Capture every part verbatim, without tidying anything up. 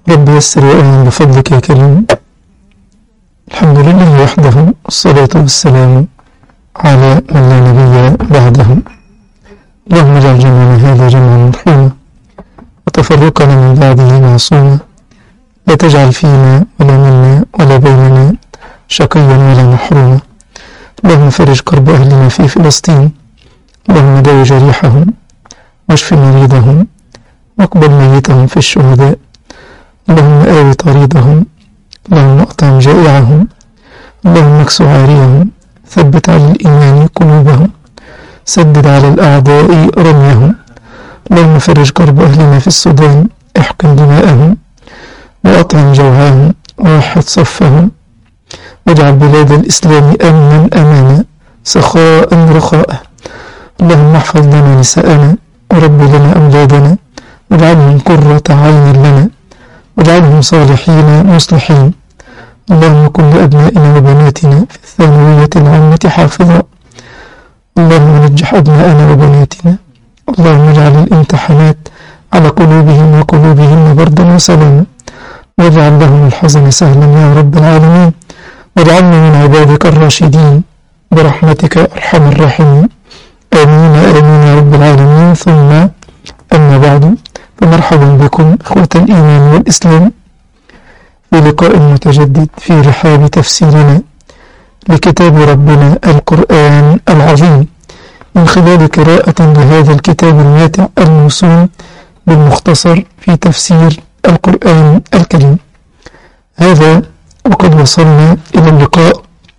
رب يسر وأعن بفضلك يا كريم. الحمد لله وحده، والصلاة والسلام على من لا نبي بعده. اللهم اجعل جمعنا هذا جمعا مرحوما، وتفرقنا من بعده معصوما، لا تجعل فينا ولا منا ولا بيننا شقيا ولا محروما. اللهم فرج كرب أهلنا في فلسطين، اللهم داوي جريحهم واشف مريضهم واقبل ميتهم في الشهداء. اللهم آوي طريدهم، اللهم اطعم جائعهم، اللهم اكسو عاريهم، ثبت على الإيمان قلوبهم، سدد على الأعداء رميهم. اللهم فرج كرب أهلنا في السودان، احقن دماءهم وأطعم جوعاهم ووحد صفهم، واجعل بلاد الإسلام أمنا أمانا سخاء رخاء. اللهم احفظ لنا نساءنا ورب لنا أولادنا، واجعلهم قرة عين لنا، واجعلهم صالحين مصلحين. اللهم كن لأبنائنا وبناتنا في الثانوية العامة حافظا، اللهم نجح أبنائنا وبناتنا، اللهم اجعل الامتحانات على قلوبهم وقلوبهن بردا وسلاما، واجعل لهم الحزن سهلا يا رب العالمين، واجعلنا من عبادك الراشدين برحمتك أرحم الراحمين. آمين آمين يا رب العالمين. ثم أما بعد، فمرحبا بكم إخوة الإيمان والإسلام في لقاء متجدد في رحاب تفسيرنا لكتاب ربنا القرآن العظيم، من خلال قراءة لهذا الكتاب الماتع الموسوم بالمختصر في تفسير القرآن الكريم. هذا وقد وصلنا إلى اللقاء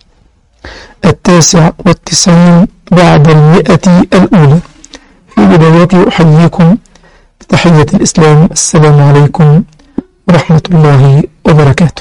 التاسع والتسعين بعد المئة الأولى. في بدايته أحييكم بتحية الإسلام، السلام عليكم ورحمة الله وبركاته.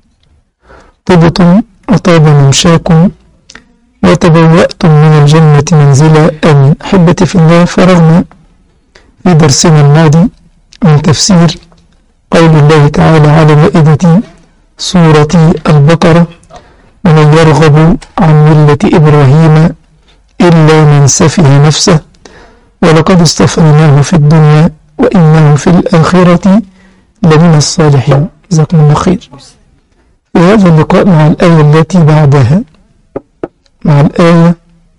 طبتم وطاب ممشاكم وتبوأتم من الجنة منزلا، آمين. أحبتي في الله، فرغنا في درسنا الماضي من تفسير قول الله تعالى على مائدة سورة البقرة: ومن يرغب عن ملة إبراهيم إلا من سفه نفسه ولقد اصطفيناه في الدنيا وإنه في الآخرة لمن الصالحين. جزاكم الله خير. في هذا اللقاء مع الآية التي بعدها، مع الآية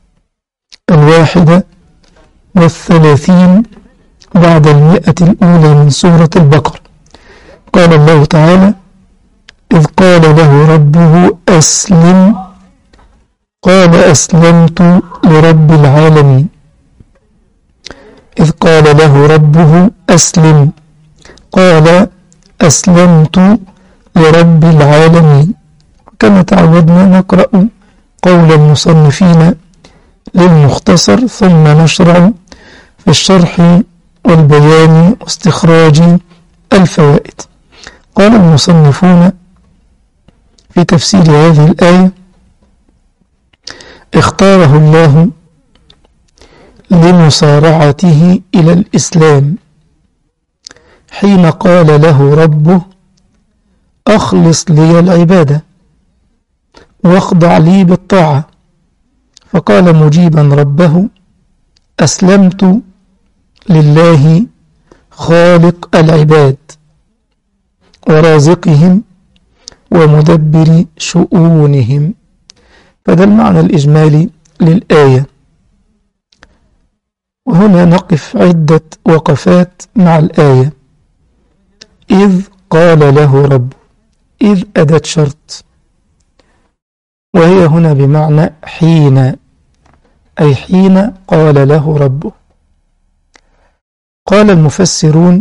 الواحدة والثلاثين بعد المئة الأولى من سورة البقرة، قال الله تعالى: إذ قال له ربه أسلم قال أسلمت لرب العالمين. إذ قال له ربه أسلم قال أسلمت لرب العالمين. كما تعودنا نقرأ قول المصنفين للمختصر، ثم نشرع في الشرح والبيان واستخراج الفوائد. قال المصنفون في تفسير هذه الآية: اختاره الله لمسارعته إلى الإسلام حين قال له ربه: أخلص لي العبادة واخضع لي بالطاعة، فقال مجيبا ربه: أسلمت لله خالق العباد ورازقهم ومدبر شؤونهم. فده المعنى الإجمالي للآية. وهنا نقف عدة وقفات مع الآية. إذ قال له رب، إذ أداة شرط، وهي هنا بمعنى حين، أي حين قال له ربه. قال المفسرون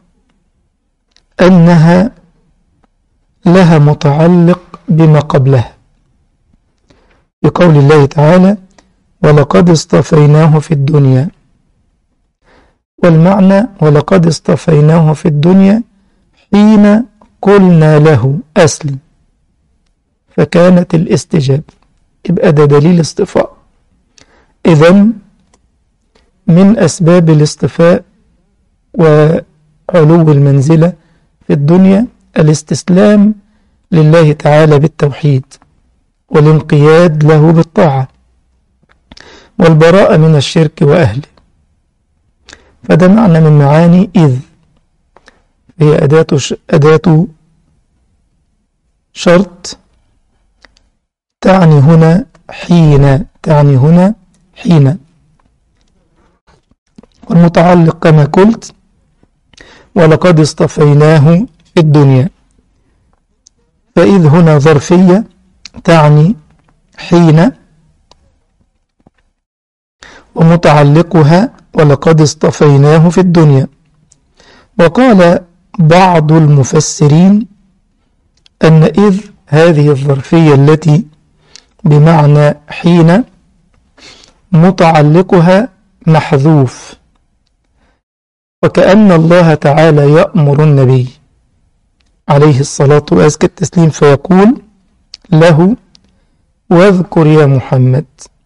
أنها لها متعلق بما قبلها، بقول الله تعالى: ولقد اصطفيناه في الدنيا. والمعنى: ولقد اصطفيناه في الدنيا حين قلنا له أسلم، فكانت الاستجابة. يبقى ده دليل اصطفاء. إذن من أسباب الاصطفاء وعلو المنزلة في الدنيا الاستسلام لله تعالى بالتوحيد، والانقياد له بالطاعة، والبراءة من الشرك وأهله. فده معنى من معاني إذ. هي أداة ش... أداة شرط تعني هنا حين، تعني هنا حين. والمتعلق كما قلت ولقد اصطفيناه في الدنيا، فإذ هنا ظرفية تعني حين، ومتعلقها ولقد اصطفيناه في الدنيا. وقال بعض المفسرين أن إذ هذه الظرفية التي بمعنى حين متعلقها محذوف، وكأن الله تعالى يأمر النبي عليه الصلاة وأزكى التسليم فيقول له: واذكر يا محمد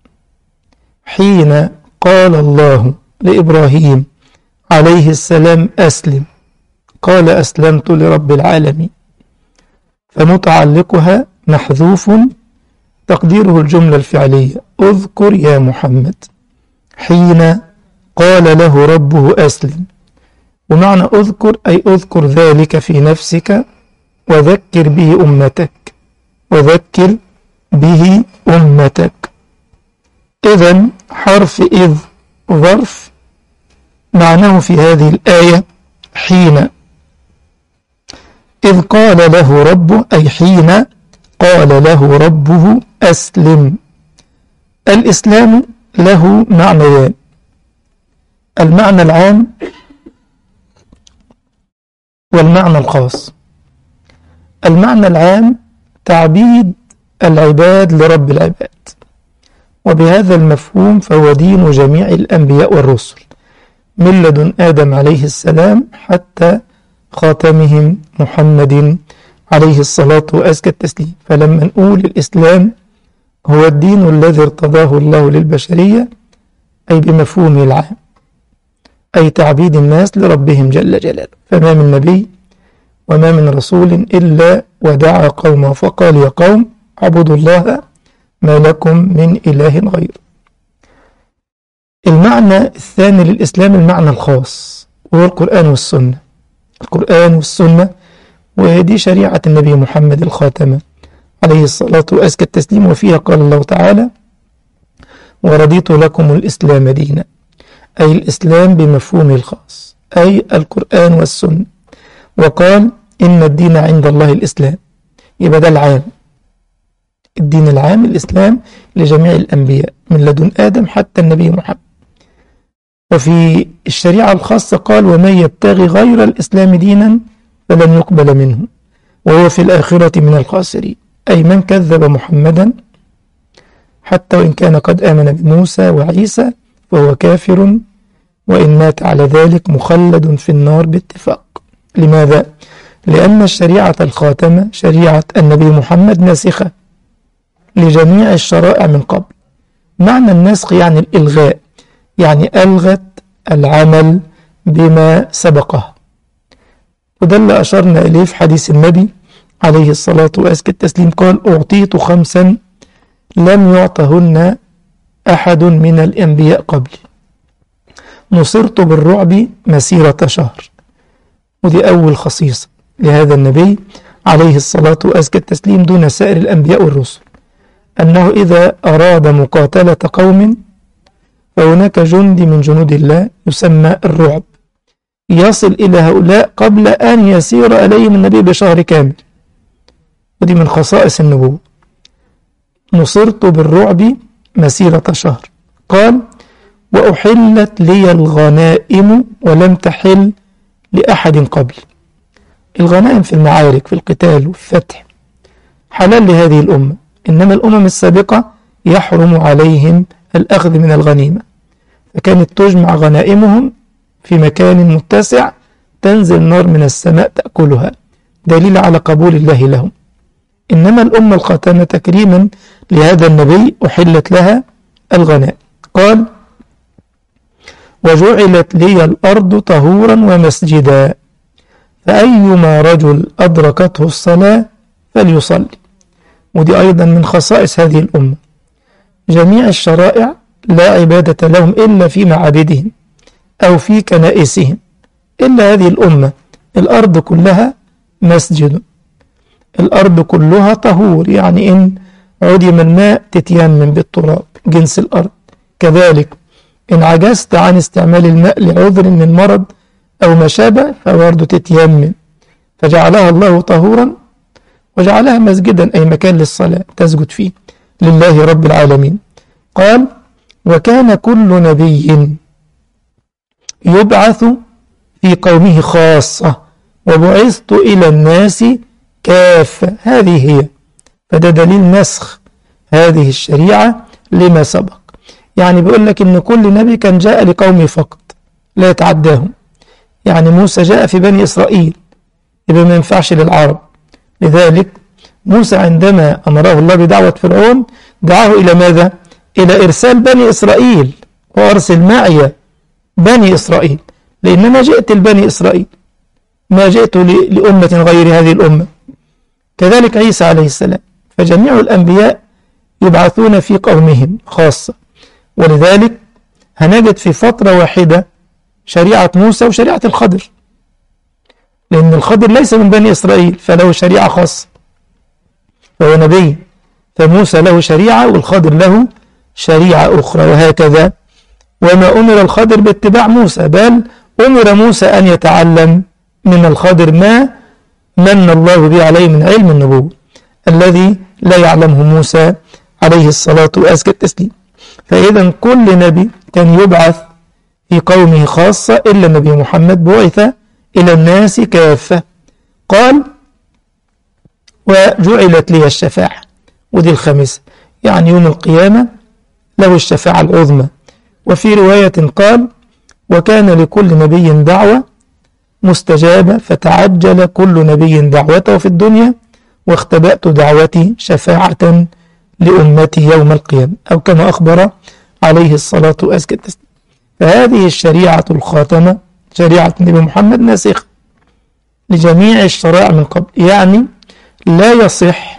حين قال الله لإبراهيم عليه السلام أسلم، قال أسلمت لرب العالمين. فمتعلقها محذوف تقديره الجملة الفعلية: اذكر يا محمد حين قال له ربه أسلم. ومعنى اذكر أي اذكر ذلك في نفسك وذكر به أمتك، وذكر به أمتك. إذن حرف إذ ظرف معناه في هذه الآية حين. إذ قال له ربه أي حين قال له ربه أسلم. الإسلام له معنيان: المعنى العام والمعنى الخاص. المعنى العام تعبيد العباد لرب العباد، وبهذا المفهوم فهو دين جميع الأنبياء والرسل من لدن آدم عليه السلام حتى خاتمهم محمد عليه الصلاة وأزكى التسليم. فلما نقول الإسلام هو الدين الذي ارتضاه الله للبشرية أي بمفهومه العام، أي تعبيد الناس لربهم جل جلاله. فما من نبي وما من رسول إلا ودعا قومه فقال: يا قوم اعبدوا الله ما لكم من إله غيره. المعنى الثاني للإسلام المعنى الخاص، وهو القرآن والسنة. القرآن والسنة ودي شريعة النبي محمد الخاتمة عليه الصلاة وأزكى التسليم، وفيها قال الله تعالى: ورضيت لكم الإسلام دينا، أي الإسلام بمفهومه الخاص أي القرآن والسنة. وقال: إن الدين عند الله الإسلام، يبقى ده العام، الدين العام الإسلام لجميع الأنبياء من لدن آدم حتى النبي محمد. وفي الشريعة الخاصة قال: ومن يبتغي غير الإسلام دينا فلن يقبل منه وهو في الآخرة من الخاسرين، أي من كذب محمدا حتى وإن كان قد آمن بموسى وعيسى فهو كافر، وإن مات على ذلك مخلد في النار باتفاق. لماذا؟ لأن الشريعة الخاتمة شريعة النبي محمد ناسخة لجميع الشرائع من قبل. معنى النسخ يعني الإلغاء، يعني ألغت العمل بما سبقه. وده اللي أشرنا إليه في حديث النبي عليه الصلاة وأزكى التسليم، قال: أعطيت خمسا لم يعطهن أحد من الأنبياء قبلي، نصرت بالرعب مسيرة شهر. ودي أول خصيصة لهذا النبي عليه الصلاة وأزكى التسليم دون سائر الأنبياء والرسل، أنه إذا أراد مقاتلة قوم فهناك جند من جنود الله يسمى الرعب يصل إلى هؤلاء قبل أن يسير إليهم النبي بشهر كامل. ودي من خصائص النبوة: نصرت بالرعب مسيرة شهر. قال: وأحلت لي الغنائم ولم تحل لأحد قبل. الغنائم في المعارك في القتال والفتح حلال لهذه الأمة، إنما الأمم السابقة يحرم عليهم الأخذ من الغنيمة، فكانت تجمع غنائمهم في مكان متسع تنزل نار من السماء تأكلها، دليل على قبول الله لهم. إنما الأمة الخاتمة تكريما لهذا النبي أحلت لها الغنائم. قال: وجعلت لي الأرض طهورا ومسجدا، فأيما رجل أدركته الصلاة فليصلي. ودي أيضا من خصائص هذه الأمة، جميع الشرائع لا عبادة لهم إلا في معابدهم أو في كنائسهم، إلا هذه الأمة الأرض كلها مسجد، الأرض كلها طهور، يعني إن عدم الماء تتيمم بالتراب جنس الأرض. كذلك إن عجزت عن استعمال الماء لعذر من مرض أو ما شابه فبرضه تتيمم. فجعلها الله طهورا وجعلها مسجدا، أي مكان للصلاة تسجد فيه لله رب العالمين. قال وكان كل نبي يبعث في قومه خاصة وبعثت إلى الناس كافة. هذه هي، فده دليل نسخ هذه الشريعة لما سبق. يعني بيقول لك إن كل نبي كان جاء لقومه فقط لا يتعداهم. يعني موسى جاء في بني إسرائيل، يبقى ما ينفعش للعرب. لذلك موسى عندما أمره الله بدعوة فرعون دعاه إلى ماذا؟ إلى إرسال بني إسرائيل، وأرسل معي بني إسرائيل، لأنما جئت لبني إسرائيل ما جئت لأمة غير هذه الأمة. كذلك عيسى عليه السلام، فجميع الأنبياء يبعثون في قومهم خاصة. ولذلك هنجد في فترة واحدة شريعة موسى وشريعة الخضر، لأن الخضر ليس من بني إسرائيل فله شريعة خاصة، فهو نبي، فموسى له شريعة والخضر له شريعة أخرى، وهكذا. وما أمر الخضر باتباع موسى، بل أمر موسى أن يتعلم من الخضر ما من الله به عليه من علم النبوة الذي لا يعلمه موسى عليه الصلاة وأزكى التسليم. فإذا كل نبي كان يبعث في قومه خاصة إلا النبي محمد بعث إلى الناس كافة. قال وجعلت لي الشفاعة، ودي الخامسة، يعني يوم القيامة له الشفاعة العظمى. وفي رواية قال وكان لكل نبي دعوة مستجابة فتعجل كل نبي دعوته في الدنيا واختبأت دعوتي شفاعة لأمتي يوم القيامة، أو كما أخبر عليه الصلاة وأزكى التسليم. فهذه الشريعة الخاتمة شريعة النبي محمد ناسخة لجميع الشرائع من قبل. يعني لا يصح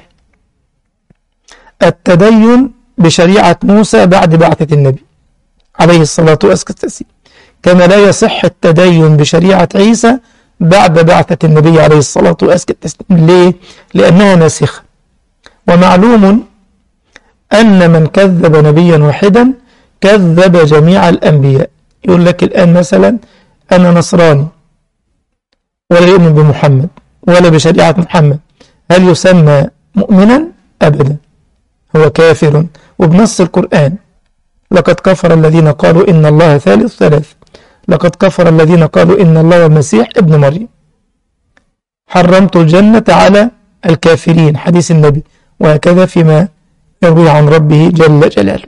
التدين بشريعة موسى بعد بعثة النبي عليه الصلاة والسلام، كما لا يصح التدين بشريعة عيسى بعد بعثة النبي عليه الصلاة والسلام. ليه؟ لأنها ناسخة. ومعلوم أن من كذب نبيا واحدا كذب جميع الأنبياء. يقول لك الآن مثلا أنا نصراني ولا يؤمن بمحمد ولا بشريعة محمد، هل يسمى مؤمنا؟ أبدا، هو كافر. وبنص القرآن لقد كفر الذين قالوا إن الله ثالث ثلاث، لقد كفر الذين قالوا إن الله المسيح ابن مريم، حرمت الجنة على الكافرين، حديث النبي، وهكذا فيما يروي عن ربه جل جلاله.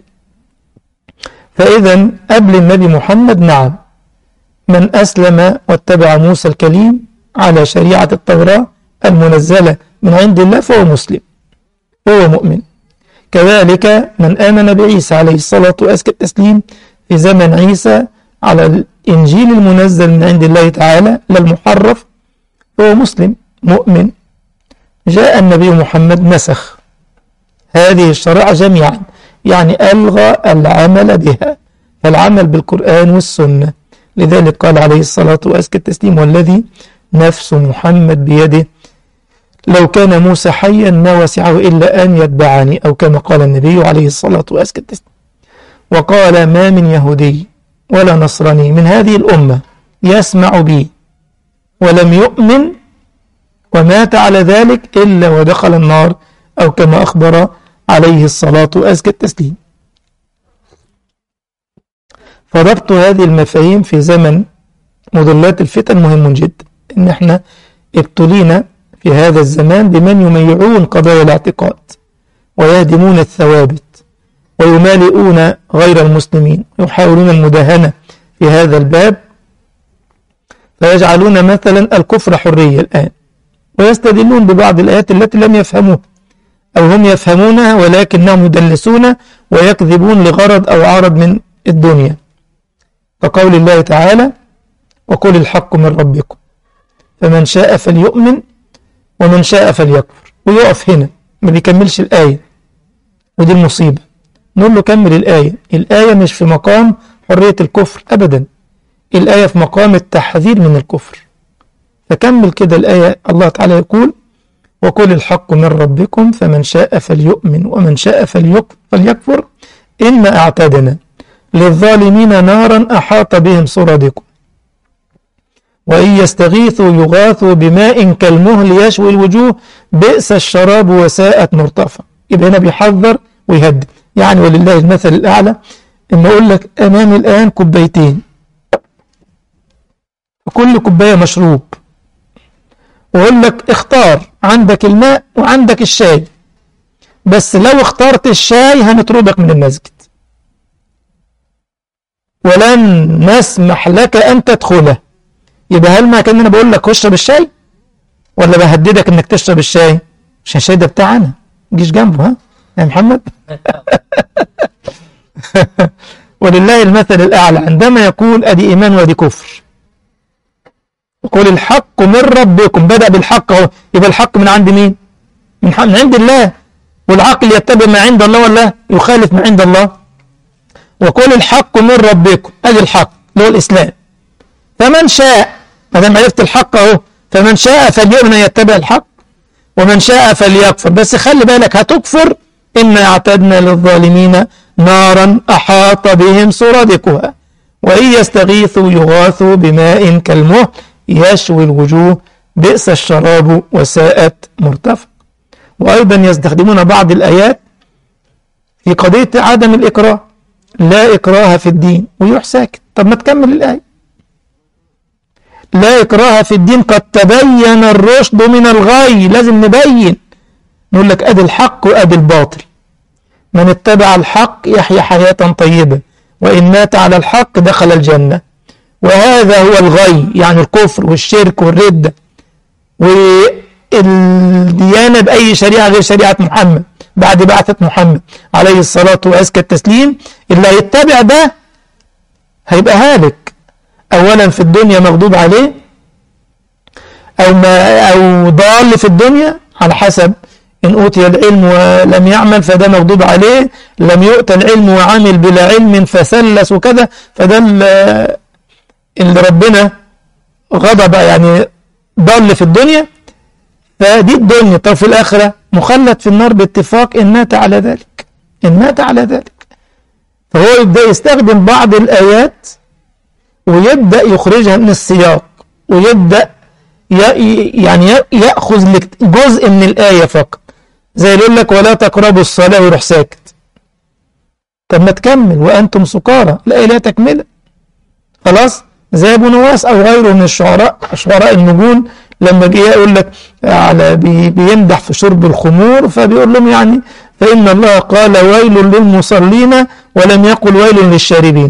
فإذا قبل النبي محمد نعم من أسلم واتبع موسى الكليم على شريعة التوراة المنزلة من عند الله فهو مسلم، هو مؤمن. كذلك من آمن بعيسى عليه الصلاة والتسليم في زمن عيسى على الإنجيل المنزل من عند الله تعالى لا المحرف فهو مسلم مؤمن. جاء النبي محمد نسخ هذه الشرائع جميعا، يعني ألغى العمل بها، فالعمل بالقرآن والسنة. لذلك قال عليه الصلاة والتسليم والذي نفس محمد بيده لو كان موسى حيا ما وسعه إلا أن يتبعني، أو كما قال النبي عليه الصلاة والسلام. وقال ما من يهودي ولا نصراني من هذه الأمة يسمع بي ولم يؤمن ومات على ذلك إلا ودخل النار، أو كما أخبر عليه الصلاة والسلام. فربط هذه المفاهيم في زمن مضلات الفتن مهم جدا، إن احنا ابتلينا في هذا الزمان بمن يميعون قضايا الاعتقاد ويهدمون الثوابت ويمالئون غير المسلمين ويحاولون المداهنة في هذا الباب، فيجعلون مثلا الكفر حرية الآن، ويستدلون ببعض الآيات التي لم يفهموها أو هم يفهمونها ولكنهم يدلسون ويكذبون لغرض أو عرض من الدنيا، كقول الله تعالى وقل الحق من ربكم فمن شاء فليؤمن ومن شاء فليكفر، ويقف هنا ما بيكملش الآية، ودي المصيبة. نقول له كمل الآية، الآية مش في مقام حرية الكفر أبدا، الآية في مقام التحذير من الكفر، فكمل كده الآية، الله تعالى يقول: وقل الحق من ربكم فمن شاء فليؤمن ومن شاء فليكفر إنا أعتدنا للظالمين نارا أحاط بهم سرادقها وإن يستغيثوا يغاثوا بماء كالمهل يشوي الوجوه بئس الشراب وساءت مرتفع. يبقى هنا بيحذر ويهدد. يعني ولله المثل الأعلى، إما أقول لك أمامي الآن كوبايتين، كل كوباية مشروب، وأقول لك اختار، عندك الماء وعندك الشاي، بس لو اخترت الشاي هنطردك من المسجد ولن نسمح لك أن تدخله. يبقى هل ما كان أنا بقول لك اشرب الشاي ولا بهددك انك تشرب الشاي؟ عشان الشاي ده بتاعنا، ما تجيش جنبه ها يا محمد. ولله المثل الأعلى عندما يقول أدي إيمان وأدي كفر. يقول الحق من ربكم، بدأ بالحق اهو، يبقى الحق من عند مين؟ من عند الله. والعقل يتبع ما عند الله ولا يخالف ما عند الله؟ وقل الحق من ربكم، أدي الحق اللي هو الإسلام. فمن شاء، ما دام عرفت الحق اهو، فمن شاء فليؤمن يتبع الحق ومن شاء فليكفر. بس خلي بالك هتكفر، إنا أعتدنا للظالمين نارا أحاط بهم سرادقها وإن يستغيثوا يغاثوا بماء كالمهل يشوي الوجوه بئس الشراب وساءت مرتفق. وأيضا يستخدمون بعض الآيات في قضية عدم الإكراه، لا إكراه في الدين، ويروح ساكت. طب ما تكمل الآية، لا إكراه في الدين قد تبين الرشد من الغي. لازم نبين، نقول لك أدي الحق وأدي الباطل، من اتبع الحق يحيى حياة طيبة وإن مات على الحق دخل الجنة. وهذا هو الغي، يعني الكفر والشرك والردة والديانة بأي شريعة غير شريعة محمد بعد بعثة محمد عليه الصلاة وأزكى التسليم. اللي هيتبع ده هيبقى هالك، أولا في الدنيا مغضوب عليه، أو, ما أو ضال في الدنيا على حسب، إن أوتي العلم ولم يعمل فده مغضوب عليه، لم يؤت العلم وعمل بلا علم فثلث وكذا، فده اللي ربنا غضب، يعني ضل في الدنيا، فدي الدنيا. طب في الآخرة مخلد في النار باتفاق إن مات على ذلك، إن مات على ذلك. فهو يبدأ يستخدم بعض الآيات ويبدأ يخرجها من السياق، ويبدأ يعني يأخذ جزء من الآية فقط، زي يقول لك ولا تقربوا الصلاة ويروح ساكت. طب ما تكمل وأنتم سكارى، الآية لا تكمل خلاص. زي أبو نواس أو غيره من الشعراء، شعراء النجوم، لما جه يقول لك على بيمدح في شرب الخمور، فبيقول لهم يعني فإن الله قال ويل للمصلين ولم يقل ويل للشاربين.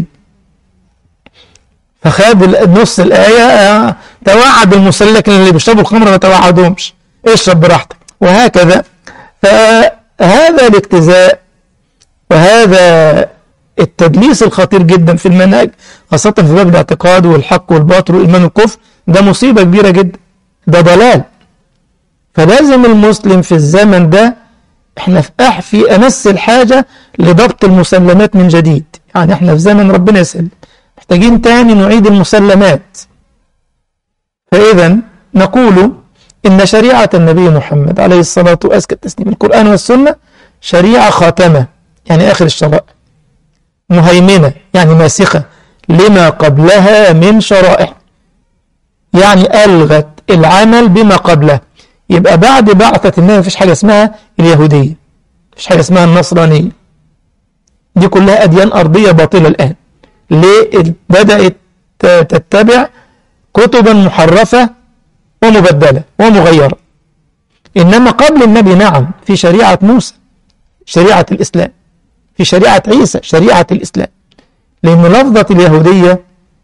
فخد نص الآية توعد المصلين، لكن اللي بيشربوا الخمر ما توعدهمش، اشرب براحتك، وهكذا. فهذا الاجتزاء وهذا التدليس الخطير جدا في المنهج، خاصة في باب الاعتقاد والحق والباطل والإيمان والكفر، ده مصيبة كبيرة جدا، ده ضلال. فلازم المسلم في الزمن ده، احنا في أمس الحاجة لضبط المسلمات من جديد. يعني احنا في زمن ربنا يسلم محتاجين تاني نعيد المسلمات. فإذا نقول إن شريعة النبي محمد عليه الصلاة وأزكى التسليم، القرآن والسنة، شريعة خاتمة، يعني آخر الشرائع، مهيمنة يعني ماسخة لما قبلها من شرائع، يعني ألغت العمل بما قبله. يبقى بعد بعثة النبي مفيش حاجة اسمها اليهودية، مفيش حاجة اسمها النصرانية، دي كلها أديان أرضية باطلة الآن. ليه؟ بدأت تتبع كتبا محرفة ومبدلة ومغيرة. إنما قبل النبي نعم، في شريعة موسى شريعة الإسلام، في شريعة عيسى شريعة الإسلام. لأن لفظة اليهودية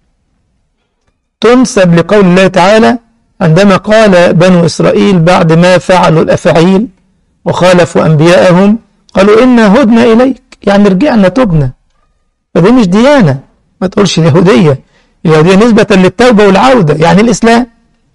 تنسب لقول الله تعالى عندما قال بنو إسرائيل بعد ما فعلوا الأفاعيل وخالفوا أنبياءهم، قالوا إنا هدنا إليك، يعني رجعنا تبنا. فدي مش ديانة، ما تقولش اليهودية، اليهودية نسبة للتوبة والعودة يعني الإسلام.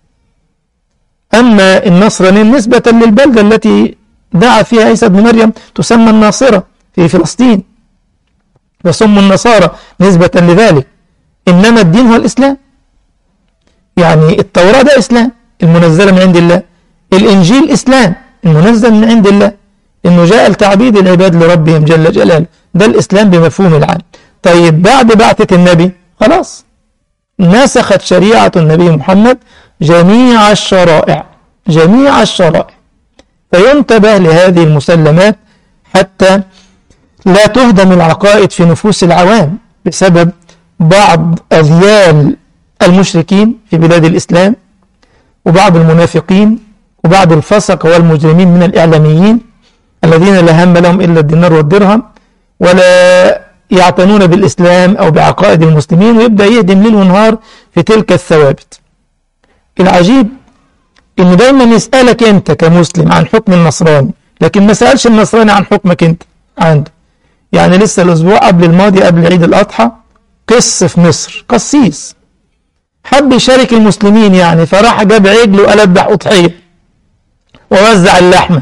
أما النصرانية نسبة للبلدة التي دعا فيها عيسى بن مريم تسمى الناصرة في فلسطين، وسموا النصارى نسبة لذلك. إنما الدين هو الإسلام، يعني التوراة ده إسلام المنزلة من عند الله. الإنجيل إسلام المنزل من عند الله، إنه جاء لتعبيد العباد لربهم جل جلاله، ده الإسلام بمفهوم العام. طيب بعد بعثة النبي خلاص نسخت شريعة النبي محمد جميع الشرائع جميع الشرائع، فينتبه لهذه المسلمات حتى لا تهدم العقائد في نفوس العوام بسبب بعض أذيال المشركين في بلاد الإسلام، وبعض المنافقين، وبعض الفسق والمجرمين من الإعلاميين الذين لا هم لهم إلا الدينار والدرهم، ولا يعتنون بالإسلام أو بعقائد المسلمين، ويبدأ يهدم ليل ونهار في تلك الثوابت. العجيب إنه دايما يسألك أنت كمسلم عن حكم النصراني، لكن ما سألش النصراني عن حكمك أنت عنده. يعني لسه الأسبوع قبل الماضي قبل عيد الأضحى قس في مصر قسيس حب يشارك المسلمين، يعني فراح جاب عجل وقلب أضحية ووزع اللحمة.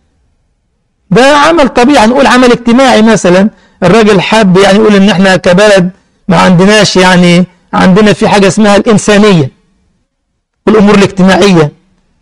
ده عمل طبيعي، نقول عمل اجتماعي مثلا. الراجل حب يعني يقول ان احنا كبلد ما عندناش، يعني عندنا في حاجة اسمها الإنسانية والأمور الاجتماعية.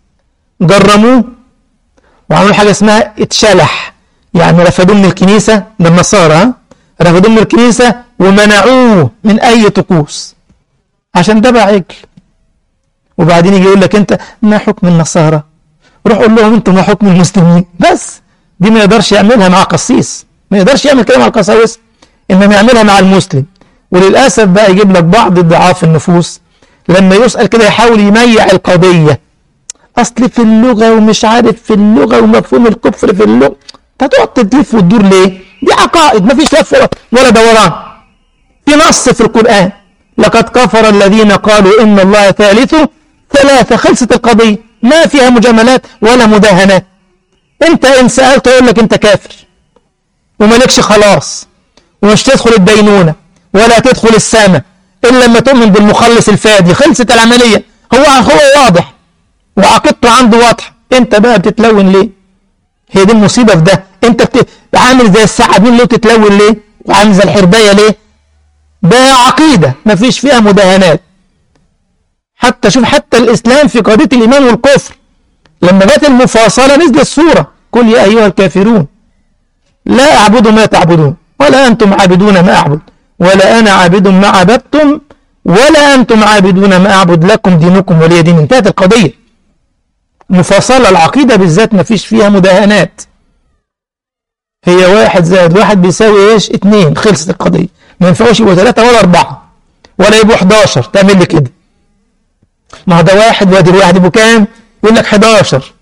جرموه وعملوا حاجة اسمها اتشلح، يعني رفضوه من الكنيسة، ده النصارى رفضوه من الكنيسة ومنعوه من أي طقوس عشان ده بقى عجل. وبعدين يجي يقول لك انت ما حكم النصارى، روح قول لهم انتم ما حكم المسلمين. بس دي ما يقدرش يعملها مع قسيس، ما يقدرش يعمل كلام مع القساوسة، انما يعملها مع المسلم. وللأسف بقى يجيب لك بعض ضعاف النفوس لما يسأل كده يحاول يميع القضية، أصل في اللغة ومش عارف في اللغة ومفهوم الكفر في اللغة. انت هتقعد تلف وتدور ليه؟ دي عقائد ما فيش لف ولا دوران. في نص في القرآن لقد كفر الذين قالوا إن الله ثالث ثلاثة، خلصت القضية، ما فيها مجاملات ولا مداهنات. انت ان سألت اقول لك انت كافر ومالكش خلاص، ومش تدخل الدينونة ولا تدخل السامة إلا لما تؤمن بالمخلص الفادي. خلصت العملية. هو هو واضح وعقيدته عنده واضحة. انت بقى بتتلون ليه؟ هي دي المصيبة في ده. انت بت... عامل زي الثعابين ليه بتتلون ليه؟ وعامل زي الحرباية ليه؟ ده عقيدة ما فيش فيها مداهنات. حتى شوف حتى الإسلام في قضية الإيمان والكفر لما جت المفاصلة نزل السورة قل يا أيها الكافرون لا أعبد ما تعبدون ولا أنتم عابدون ما أعبد ولا أنا عابد ما عبدتم ولا أنتم عابدون ما أعبد لكم دينكم ولي دين. انتهت القضية. مفاصلة العقيدة بالذات ما فيش فيها مداهنات. هي واحد زائد واحد بيساوي ايش؟ اتنين. خلصت القضية. ما ينفعوش يبقوا ثلاثة ولا أربعة ولا يبقوا حداشر تعمل لي كده. ما ده واحد وادي الواحد يبقوا كام؟ يقول لك حداشر.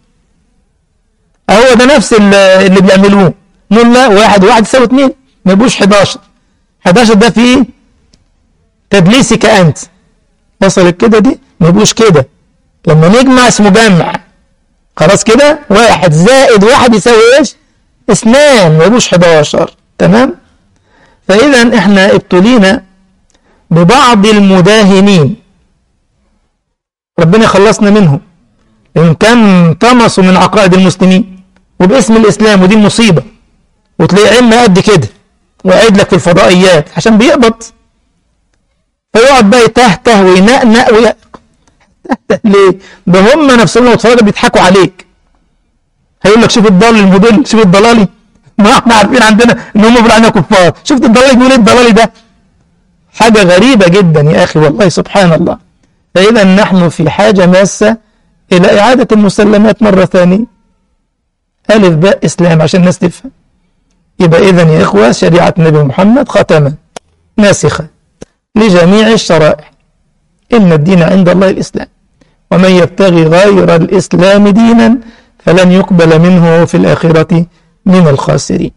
هو ده نفس اللي بيعملوه. نقول لا واحد واحد يساوي اتنين ما يبقوش حداشر. حداشر ده فيه تدليسك أنت. وصلت كده دي؟ ما يبقوش كده. لما نجمع اسمه جمع. خلاص كده واحد زائد واحد يساوي ايش؟ اثنان ما يبقوش حداشر. تمام؟ فإذا احنا ابتلينا ببعض المداهنين ربنا خلصنا منهم، لأن كان طمسوا من عقائد المسلمين وباسم الإسلام، ودي المصيبة. وتلاقي علم قد كده وقاعد لك في الفضائيات عشان بيقبض، فيقعد بقى يتهته وينقنق وي... ليه؟ ده هم نفسهم لو اتفرجوا بيضحكوا عليك. هيقول لك شوف الضال المدل، شوف الضلالي. ما احنا عارفين عندنا ان هم بيقولوا علينا كفار. شفت الضلالي بيقول ايه الضلالي ده؟ حاجة غريبة جدا يا أخي والله سبحان الله. فإذا نحن في حاجة ماسة إلى إعادة المسلمات مرة ثانية. ألف باء إسلام عشان الناس تفهم. يبقى إذن يا إخوة شريعة النبي محمد ختمة ناسخة لجميع الشرائع. إن الدين عند الله الإسلام ومن يبتغي غير الإسلام دينا فلن يقبل منه في الآخرة من الخاسرين.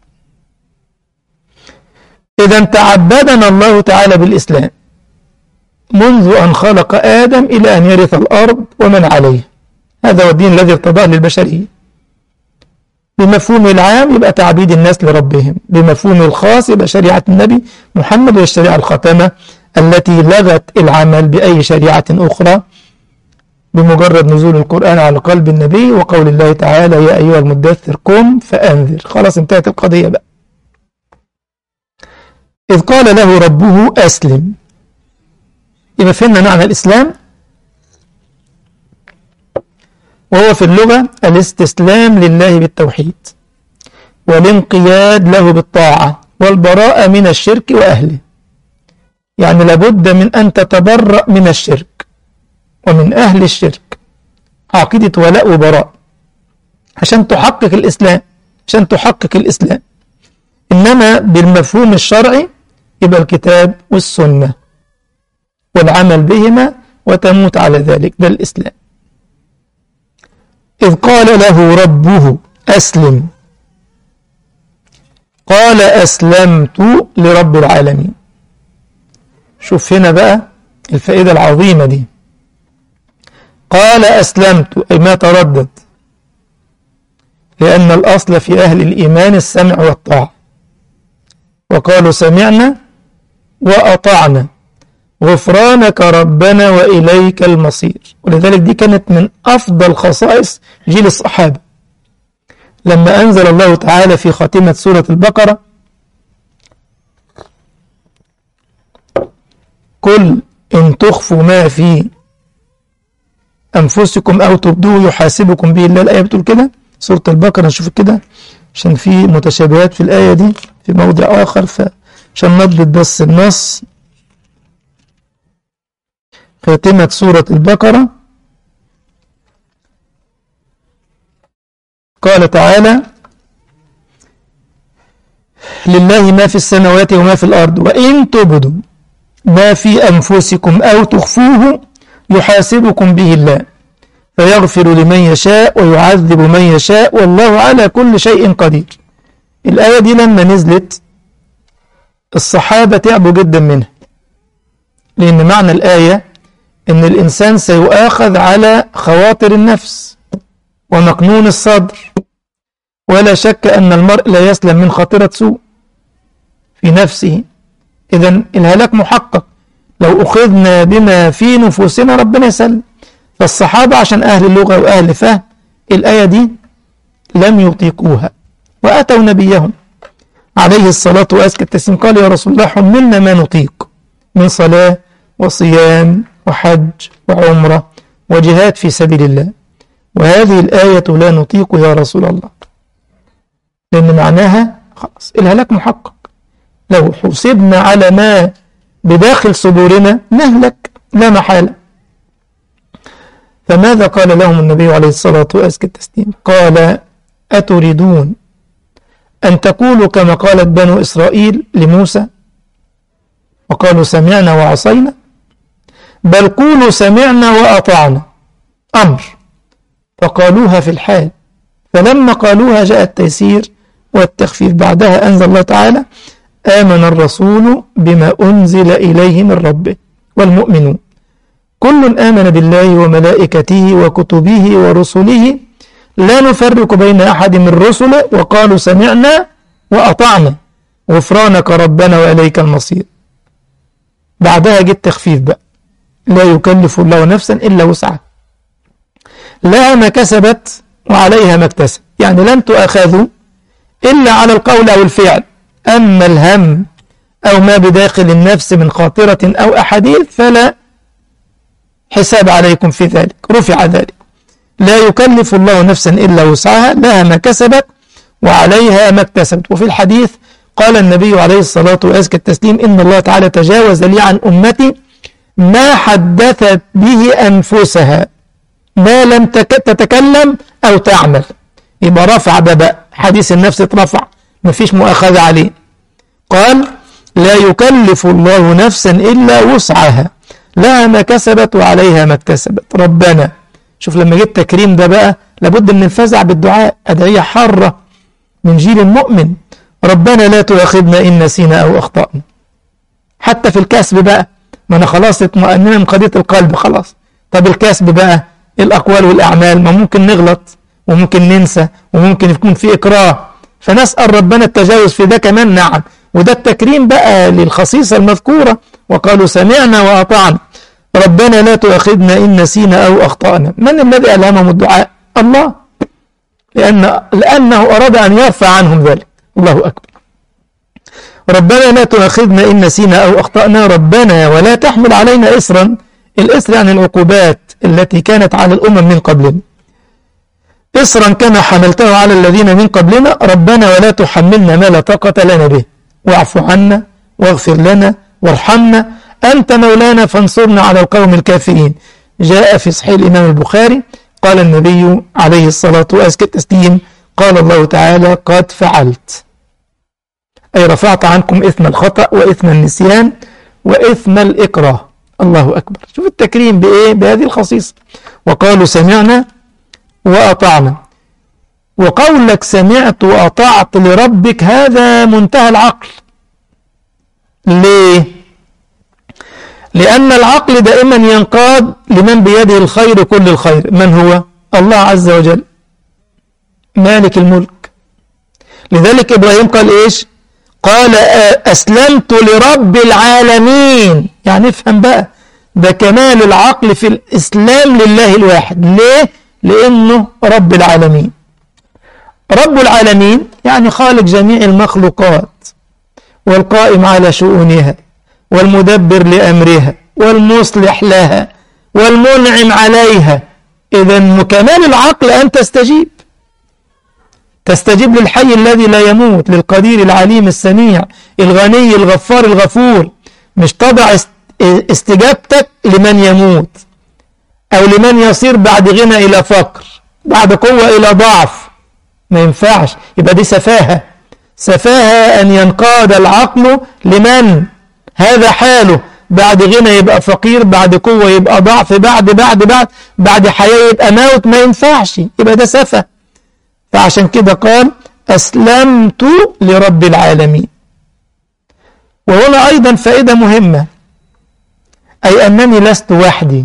إذا تعبدنا الله تعالى بالإسلام منذ أن خلق آدم إلى أن يرث الأرض ومن عليه. هذا هو الدين الذي ارتضاه للبشرية. بمفهوم العام يبقى تعبيد الناس لربهم، بمفهوم الخاص يبقى شريعة النبي محمد والشريعة الخاتمة التي لغت العمل بأي شريعة أخرى بمجرد نزول القرآن على قلب النبي وقول الله تعالى يا أيها المدثر قم فأنذر. خلاص انتهت القضية بقى. إذ قال له ربه أسلم. يبقى فهمنا معنى الإسلام وهو في اللغة الاستسلام لله بالتوحيد والانقياد له بالطاعة والبراءة من الشرك وأهله. يعني لابد من أن تتبرأ من الشرك ومن أهل الشرك، عقيدة ولاء وبراء، عشان تحقق الإسلام، عشان تحقق الإسلام. إنما بالمفهوم الشرعي يبقى الكتاب والسنة والعمل بهما وتموت على ذلك، ده الإسلام. إذ قال له ربه أسلم قال أسلمت لرب العالمين. شوف هنا بقى الفائدة العظيمة دي. قال أسلمت أي ما تردد، لأن الأصل في أهل الإيمان السمع والطاعة، وقالوا سمعنا وأطعنا غفرانك ربنا وإليك المصير. ولذلك دي كانت من أفضل خصائص جيل الصحابة. لما أنزل الله تعالى في خاتمة سورة البقرة قل إن تخفوا ما في أنفسكم أو تبدوه يحاسبكم به الله، الآية بتقول كده، سورة البقرة. نشوف كده عشان في متشابهات في الآية دي في موضع آخر، فعشان نضبط بس النص. خاتمة سورة البقرة قال تعالى لله ما في السماوات وما في الأرض وإن تبدوا ما في أنفسكم أو تخفوه يحاسبكم به الله فيغفر لمن يشاء ويعذب من يشاء والله على كل شيء قدير. الآية دي لما نزلت الصحابة تعبوا جدا منها، لأن معنى الآية إن الإنسان سيؤاخذ على خواطر النفس ومقنون الصدر، ولا شك أن المرء لا يسلم من خاطرة سوء في نفسه. إذن الهلاك محقق لو أخذنا بما في نفوسنا، ربنا يسلم. فالصحابة عشان أهل اللغة وأهل فهم الآية دي لم يطيقوها، وأتوا نبيهم عليه الصلاة وأزكى التسليم قال يا رسول الله حملنا ما نطيق من صلاة وصيام وحج وعمرة وجهاد في سبيل الله، وهذه الآية لا نطيق يا رسول الله، لأن معناها خلاص الهلاك محقق. لو حسبنا على ما بداخل صدورنا نهلك لا محالة. فماذا قال لهم النبي عليه الصلاة وأزكى التسليم؟ قال أتريدون أن تقولوا كما قالت بنو إسرائيل لموسى وقالوا سمعنا وعصينا؟ بل قولوا سمعنا وأطعنا أمر، فقالوها في الحال، فلما قالوها جاء التيسير والتخفيف. بعدها أنزل الله تعالى آمن الرسول بما أنزل إليه من ربه والمؤمنون كل آمن بالله وملائكته وكتبه ورسله لا نفرق بين أحد من رسله وقالوا سمعنا وأطعنا غفرانك ربنا وإليك المصير. بعدها جاء التخفيف بقى، لا يكلف الله نفسا إلا وسعها لها ما كسبت وعليها ما اكتسب، يعني لن تؤاخذوا إلا على القول أو الفعل، أما الهم أو ما بداخل النفس من خاطرة أو أحاديث فلا حساب عليكم في ذلك، رفع ذلك. لا يكلف الله نفسا إلا وسعها لها ما كسبت وعليها ما اكتسبت. وفي الحديث قال النبي عليه الصلاة وأزكى التسليم إن الله تعالى تجاوز لي عن أمتي ما حدثت به أنفسها ما لم تتكلم أو تعمل. يبقى رفع ده بقى، حديث النفس اترفع، مفيش مؤاخذة عليه. قال لا يكلف الله نفسا إلا وسعها لها ما كسبت وعليها ما اكتسبت. ربنا شوف لما جيت التكريم ده بقى لابد من الفزع بالدعاء، أدعية حارة من جيل المؤمن. ربنا لا تؤاخذنا إن نسينا أو أخطأنا. حتى في الكسب بقى، ما أنا خلاص اطمأننا من قضية القلب خلاص. طب الكسب بقى الأقوال والأعمال، ما ممكن نغلط وممكن ننسى وممكن يكون في إكراه، فنسأل ربنا التجاوز في ده كمان. نعم، وده التكريم بقى للخصيصة المذكورة وقالوا سمعنا وأطعنا ربنا لا تؤاخذنا إن نسينا أو أخطأنا. من الذي ألهمهم الدعاء؟ الله، لأن لأنه أراد أن يرفع عنهم ذلك. الله أكبر. ربنا لا تؤاخذنا إن نسينا أو أخطأنا ربنا ولا تحمل علينا إصرا. الإصر يعني العقوبات التي كانت على الأمم من قبلنا إصرا كما حملته على الذين من قبلنا ربنا ولا تحملنا ما لا طاقة لنا به واعف عنا واغفر لنا وارحمنا أنت مولانا فانصرنا على القوم الكافرين. جاء في صحيح الإمام البخاري قال النبي عليه الصلاة وأزكى التسليم قال الله تعالى قد فعلت، أي رفعت عنكم إثم الخطأ وإثم النسيان وإثم الإكراه. الله أكبر. شوف التكريم بإيه؟ بهذه الخصيصة. وقالوا سمعنا وأطعنا. وقولك سمعت وأطعت لربك هذا منتهى العقل. ليه؟ لأن العقل دائما ينقاد لمن بيده الخير كل الخير. من هو؟ الله عز وجل مالك الملك. لذلك إبراهيم قال إيش؟ قال أسلمت لرب العالمين. يعني افهم بقى، ده كمال العقل في الإسلام لله الواحد. ليه؟ لأنه رب العالمين. رب العالمين يعني خالق جميع المخلوقات والقائم على شؤونها والمدبر لأمرها والمصلح لها والمنعم عليها. إذن كمال العقل أن تستجيب تستجيب للحي الذي لا يموت، للقدير العليم السميع الغني الغفار الغفور. مش تضع استجابتك لمن يموت أو لمن يصير بعد غنى إلى فقر، بعد قوة إلى ضعف. ما ينفعش، يبقى دي سفاهة. سفاهة أن ينقاد العقل لمن هذا حاله، بعد غنى يبقى فقير، بعد قوة يبقى ضعف، بعد بعد بعد بعد حياة يبقى موت. ما ينفعش، يبقى ده سفه. فعشان كده قال أسلمت لرب العالمين. وهنا أيضا فائدة مهمة، أي أنني لست وحدي،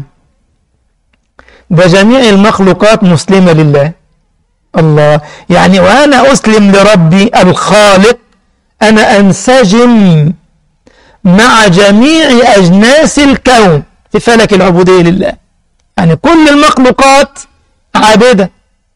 ده جميع المخلوقات مسلمة لله. الله، يعني وأنا أسلم لربي الخالق أنا أنسجم مع جميع أجناس الكون في فلك العبودية لله. يعني كل المخلوقات عابدة،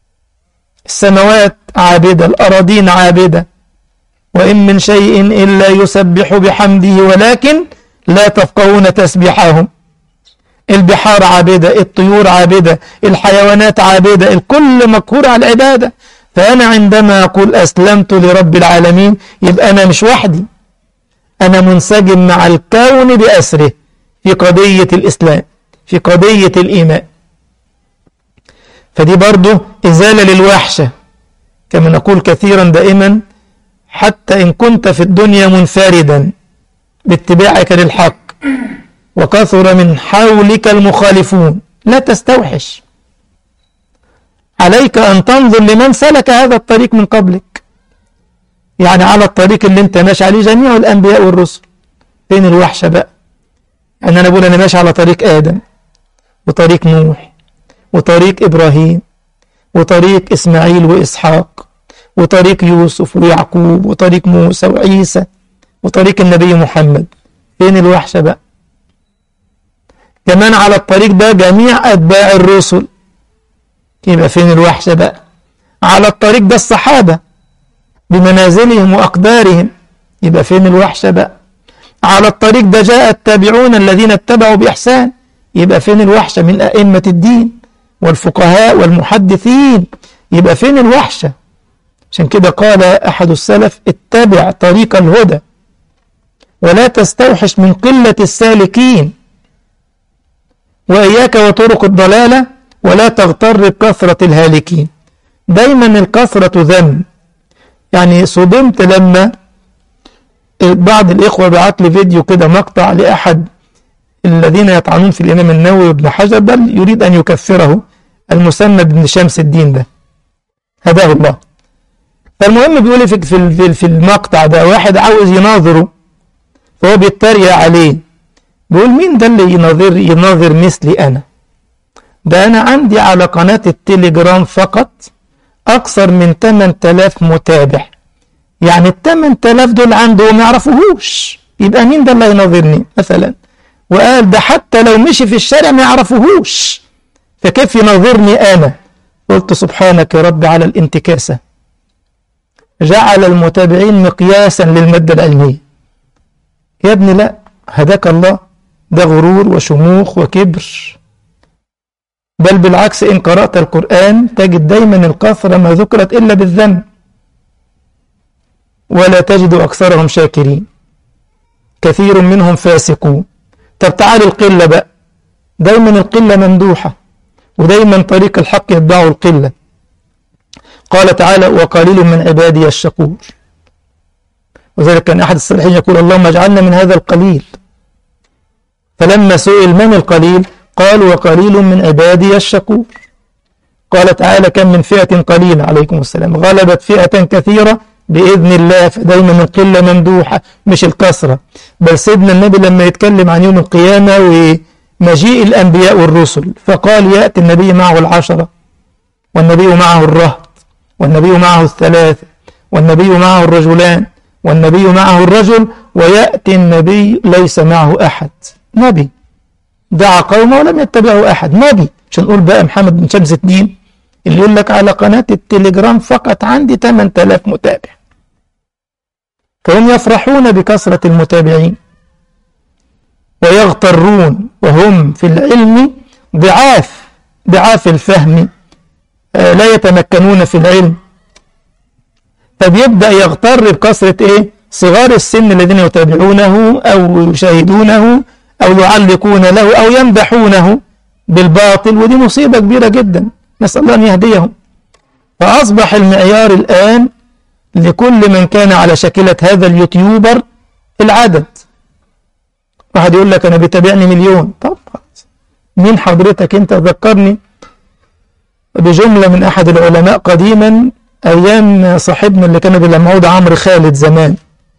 السماوات عابدة، الأراضين عابدة، وإن من شيء إلا يسبح بحمده ولكن لا تفقهون تسبيحهم. البحار عابدة، الطيور عابدة، الحيوانات عابدة، الكل مقهور على العبادة. فأنا عندما أقول أسلمت لرب العالمين يبقى أنا مش وحدي، أنا منسجم مع الكون بأسره في قضية الإسلام، في قضية الإيمان. فدي برضو إزالة للوحشة، كما نقول كثيرا دائما، حتى إن كنت في الدنيا منفردا باتباعك للحق وكثر من حولك المخالفون لا تستوحش، عليك أن تنظر لمن سلك هذا الطريق من قبلك. يعني على الطريق اللي انت ماشي عليه جميع الأنبياء والرسل. فين الوحشة بقى؟ يعني أنا أقول أنا ماشي على طريق آدم وطريق نوح وطريق إبراهيم وطريق إسماعيل وإسحاق وطريق يوسف ويعقوب وطريق موسى وعيسى وطريق النبي محمد. فين الوحشة بقى؟ كمان على الطريق ده جميع أتباع الرسل، يبقى فين الوحشة بقى؟ على الطريق ده الصحابة بمنازلهم وأقدارهم، يبقى فين الوحشة بقى؟ على الطريق ده جاء التابعون الذين اتبعوا بإحسان، يبقى فين الوحشة من أئمة الدين والفقهاء والمحدثين، يبقى فين الوحشة؟ عشان كده قال أحد السلف اتبع طريق الهدى ولا تستوحش من قلة السالكين، وإياك وطرق الضلالة ولا تغتر بكثرة الهالكين. دايما الكثرة ذنب. يعني صدمت لما بعض الإخوة بعت لي فيديو كده مقطع لأحد الذين يطعنون في الإمام النووي وابن حجر، بل يريد أن يكفره، المسند بن شمس الدين ده هداه الله. فالمهم بيقول في في في المقطع ده واحد عاوز يناظره، فهو بيتريق عليه، بيقول مين ده اللي يناظر يناظر مثلي أنا؟ ده أنا عندي على قناة التليجرام فقط أكثر من ثمانية آلاف متابع. يعني ال ثمانية آلاف دول عنده ما يعرفوهوش، يبقى مين ده اللي يناظرني مثلا؟ وقال ده حتى لو مشي في الشارع ما يعرفوهوش، فكيف يناظرني أنا؟ قلت سبحانك يا رب على الانتكاسة، جعل المتابعين مقياسا للمادة العلمية. يا ابني لا، هداك الله، ده غرور وشموخ وكبر. بل بالعكس إن قرأت القرآن تجد دايما الكثرة ما ذكرت إلا بالذم، ولا تجد أكثرهم شاكرين، كثير منهم فاسقون. طب تعال القلة بقى، دايما القلة ممدوحة، ودايما طريق الحق يتبعه القلة. قال تعالى وقليل من عبادي الشكور، وذلك كان أحد الصالحين يقول اللهم اجعلنا من هذا القليل، فلما سئل من القليل قال وقليل من عبادي الشكور. قال تعالى كم من فئة قليلة عليكم السلام غلبت فئة كثيرة بإذن الله. فدايما القلة ممدوحة مش الكثرة. بل سيدنا النبي لما يتكلم عن يوم القيامة ومجيء الأنبياء والرسل فقال يأتي النبي معه العشرة، والنبي معه الرهط، والنبي معه الثلاثة، والنبي معه الرجلان، والنبي معه الرجل، ويأتي النبي ليس معه أحد. نبي دعا قومه ولم يتبعه أحد، نبي. عشان نقول بقى محمد بن شمس الدين اللي يقول لك على قناة التليجرام فقط عندي ثمانية آلاف متابع. فهم يفرحون بكثرة المتابعين ويغترون وهم في العلم ضعاف ضعاف الفهم، آه لا يتمكنون في العلم. فبيبدأ يغتر بكثرة إيه؟ صغار السن الذين يتابعونه أو يشاهدونه أو يعلقون له أو يمدحونه بالباطل، ودي مصيبة كبيرة جدا، نسأل الله أن يهديهم. فأصبح المعيار الآن لكل من كان على شكلة هذا اليوتيوبر العدد. واحد يقول لك أنا بيتابعني مليون، طب مين حضرتك أنت؟ ذكرني بجملة من أحد العلماء قديما أيام صاحبنا اللي كان بالمعود عمرو خالد زمان.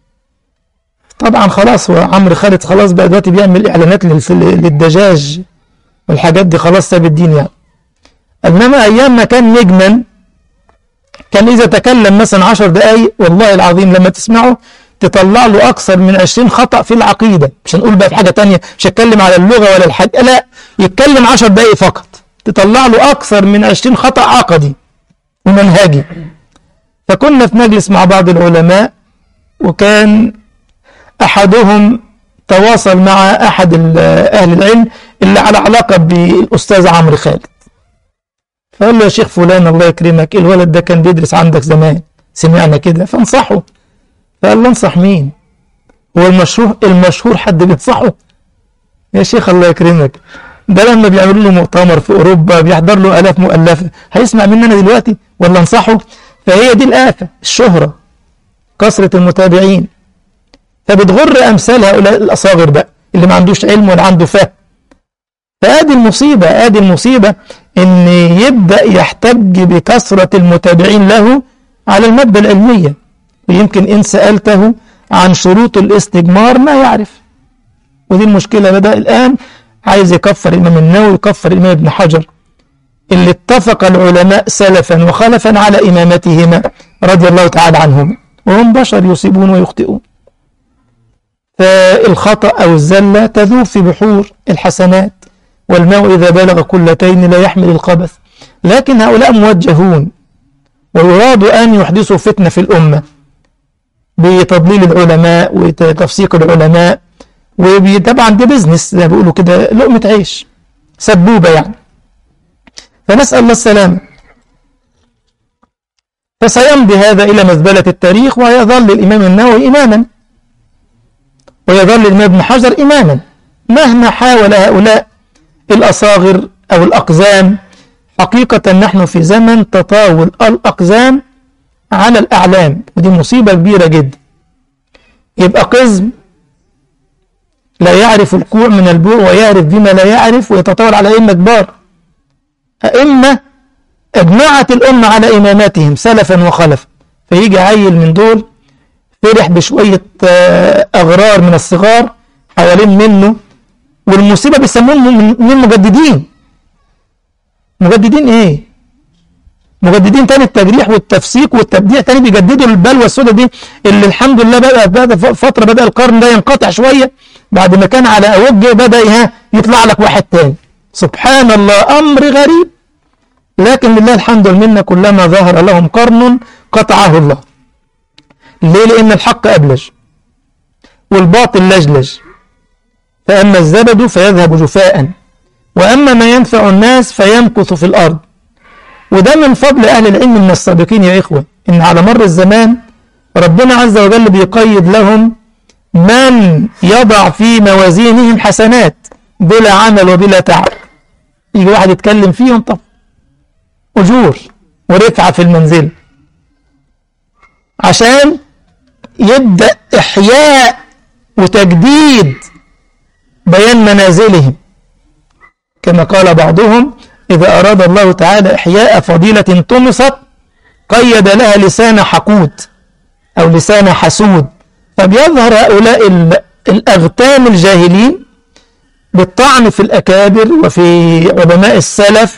طبعا خلاص هو عمرو خالد خلاص بقى دلوقتي بيعمل إعلانات للدجاج والحاجات دي، خلاص ساب الدين يعني. إنما أيام ما كان نجما كان إذا تكلم مثلا عشر دقايق والله العظيم لما تسمعه تطلع له أكثر من عشرين خطأ في العقيدة. مش هنقول بقى في حاجة تانية، مش هتكلم على اللغة ولا الحاجة، لا، يتكلم عشر دقايق فقط تطلع له أكثر من عشرين خطأ عقدي ومنهجي. فكنا في مجلس مع بعض العلماء، وكان أحدهم تواصل مع أحد أهل العلم اللي على علاقة بالأستاذ عمرو خالد، فقال له يا شيخ فلان الله يكرمك الولد ده كان بيدرس عندك زمان سمعنا كده فانصحه. فقال له انصح مين؟ هو المشهور المشهور حد بينصحه؟ يا شيخ الله يكرمك ده لما بيعملوا له مؤتمر في أوروبا بيحضر له آلاف مؤلفة، هيسمع مني أنا دلوقتي ولا انصحه؟ فهي دي الآفة، الشهرة، كثرة المتابعين، فبتغر أمثال هؤلاء الأصاغر بقى اللي ما عندوش علم ولا عنده فهم. فادي المصيبة، ادي المصيبة ان يبدأ يحتج بكثرة المتابعين له على المادة العلمية، ويمكن ان سألته عن شروط الاستجمار ما يعرف. ودي المشكلة. بدأ الآن عايز يكفر الإمام النووي، يكفر الإمام ابن حجر اللي اتفق العلماء سلفا وخلفا على إمامتهما رضي الله تعالى عنهم، وهم بشر يصيبون ويخطئون. فالخطأ أو الزلة تذوب في بحور الحسنات، والماء إذا بلغ كلتين لا يحمل الخبث. لكن هؤلاء موجهون ويراد أن يحدثوا فتنة في الأمة بتضليل العلماء وتفسيق العلماء، وطبعا دي بيزنس زي ما بيقولوا كده، لقمة عيش سبوبة يعني. فنسأل الله السلامة. فسيمضي هذا إلى مزبلة التاريخ، ويظل الإمام النووي إماما، ويظل الإمام ابن حجر إماما، مهما حاول هؤلاء الأصاغر أو الأقزام. حقيقة نحن في زمن تطاول الأقزام على الأعلام، ودي مصيبة كبيرة جدا. يبقى قزم لا يعرف الكوع من البوع ويعرف بما لا يعرف، ويتطاول على أئمة كبار، أئمة أجمعت الأمة على إماماتهم سلفا وخلفا. فيجي عيل من دول فرح بشوية أغرار من الصغار حوالين منه، والمصيبة بيسموهم من المجددين. مجددين ايه؟ مجددين تاني التجريح والتفسيق والتبديع، تاني بيجددوا البلوى السوداء دي اللي الحمد لله بدأ بعد فترة بدأ القرن ده ينقطع شوية، بعد ما كان على أوجه بدأ يطلع لك واحد تاني. سبحان الله، أمر غريب. لكن لله الحمد والمنة، كلما ظهر لهم قرن قطعه الله. ليه؟ لأن الحق أبلج والباطل لجلج. فأما الزبد فيذهب جفاء وأما ما ينفع الناس فيمكث في الأرض. وده من فضل أهل العلم من السابقين يا إخوة، إن على مر الزمان ربنا عز وجل بيقيد لهم من يضع في موازينهم حسنات بلا عمل وبلا تعب. يجي واحد يتكلم فيهم، طب أجور ورفعة في المنزل، عشان يبدأ إحياء وتجديد بيان منازلهم. كما قال بعضهم: إذا أراد الله تعالى إحياء فضيلة طمست قيد لها لسان حقود أو لسان حسود، فبيظهر هؤلاء الأغتام الجاهلين بالطعن في الأكابر وفي علماء السلف،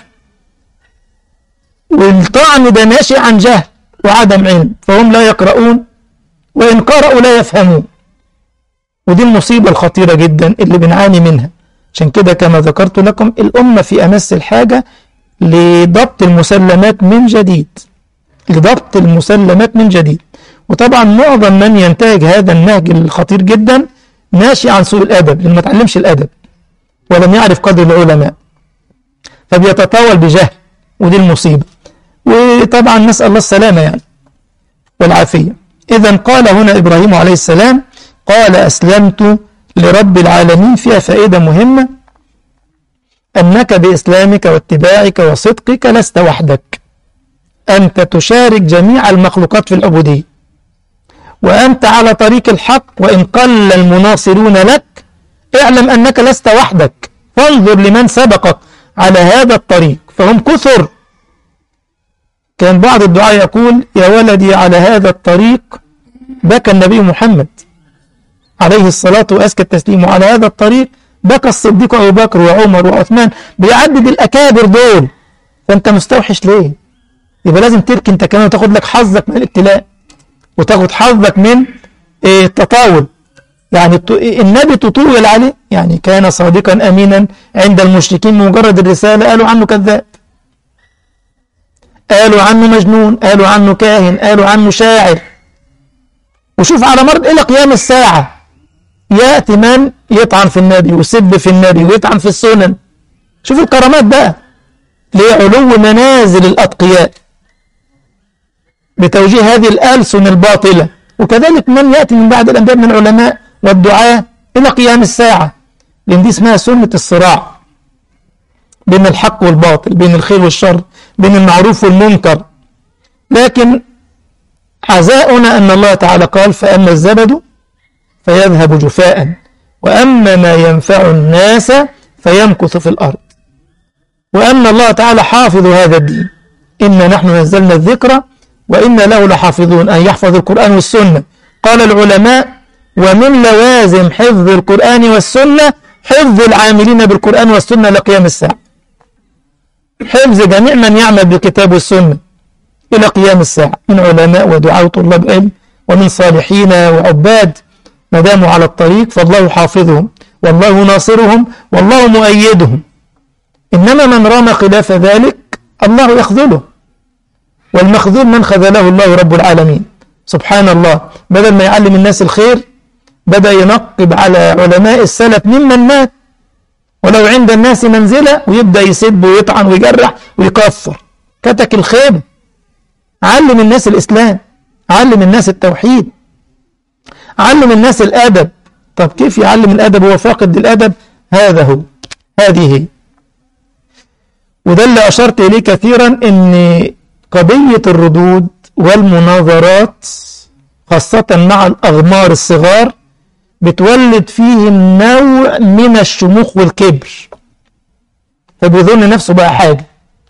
والطعن ده ناشئ عن جهل وعدم علم، فهم لا يقرؤون، وإن قرأوا لا يفهمون. ودي المصيبة الخطيرة جدا اللي بنعاني منها. عشان كده كما ذكرت لكم الأمة في أمس الحاجة لضبط المسلمات من جديد، لضبط المسلمات من جديد. وطبعا معظم من ينتهج هذا النهج الخطير جدا ناشئ عن سوء الأدب، لأنه ما تعلمش الأدب ولم يعرف قدر العلماء، فبيتطاول بجهل، ودي المصيبة. وطبعا نسأل الله السلامة يعني والعافية. إذن قال هنا إبراهيم عليه السلام: قال أسلمت لرب العالمين. فيها فائدة مهمة، أنك بإسلامك واتباعك وصدقك لست وحدك، أنت تشارك جميع المخلوقات في العبودية، وأنت على طريق الحق، وإن قل المناصرون لك اعلم أنك لست وحدك، فانظر لمن سبقك على هذا الطريق فهم كثر. كان بعض الدعاء يقول: يا ولدي على هذا الطريق بكى النبي محمد عليه الصلاة وأزكى التسليم، وعلى هذا الطريق بكى الصديق أبو بكر وعمر وعثمان، بيعدد الأكابر دول، فأنت مستوحش ليه؟ يبقى لازم تركي أنت كمان وتاخد لك حظك من الابتلاء، وتاخد حظك من إيه التطاول. يعني النبي تطول عليه، يعني كان صادقا أمينا عند المشركين، مجرد الرسالة قالوا عنه كذاب، قالوا عنه مجنون، قالوا عنه كاهن، قالوا عنه شاعر. وشوف على مر إلى قيام الساعة يأتي من يطعن في النبي ويسب في النبي ويطعن في السنن. شوف الكرامات بقى لعلو منازل الأتقياء بتوجيه هذه الألسن الباطلة. وكذلك من يأتي من بعد الأنبياء من العلماء والدعاة إلى قيام الساعة، لأن دي اسمها سنة الصراع بين الحق والباطل، بين الخير والشر، بين المعروف والمنكر. لكن عزاؤنا أن الله تعالى قال: فأما الزبد فيذهب جفاء وأما ما ينفع الناس فيمكث في الأرض. وأن الله تعالى حافظ هذا الدين، إنا نحن نزلنا الذكر وإنا له لحافظون، أن يحفظ القرآن والسنة. قال العلماء: ومن لوازم حفظ القرآن والسنة حفظ العاملين بالقرآن والسنة لقيام الساعة، حفظ جميع من يعمل بالكتاب والسنة إلى قيام الساعة، من علماء ودعاء وطلاب علم ومن صالحين وعباد، ما داموا على الطريق فالله حافظهم والله ناصرهم والله مؤيدهم. إنما من رام خلاف ذلك الله يخذله، والمخذول من خذله الله رب العالمين. سبحان الله، بدل ما يعلم الناس الخير بدأ ينقب على علماء السلف ممن مات ولو عند الناس منزلة، ويبدأ يسب ويطعن ويجرح ويكفر. كتك الخيبة. علم الناس الإسلام، علم الناس التوحيد، علم الناس الأدب. طب كيف يعلم الأدب وهو فاقد للأدب؟ هذا هو، هذه هي. وده اللي أشرت إليه كثيرا، أن قضية الردود والمناظرات خاصة مع الأغمار الصغار بتولد فيهم نوع من الشموخ والكبر، فبيظن نفسه بقى حاجة.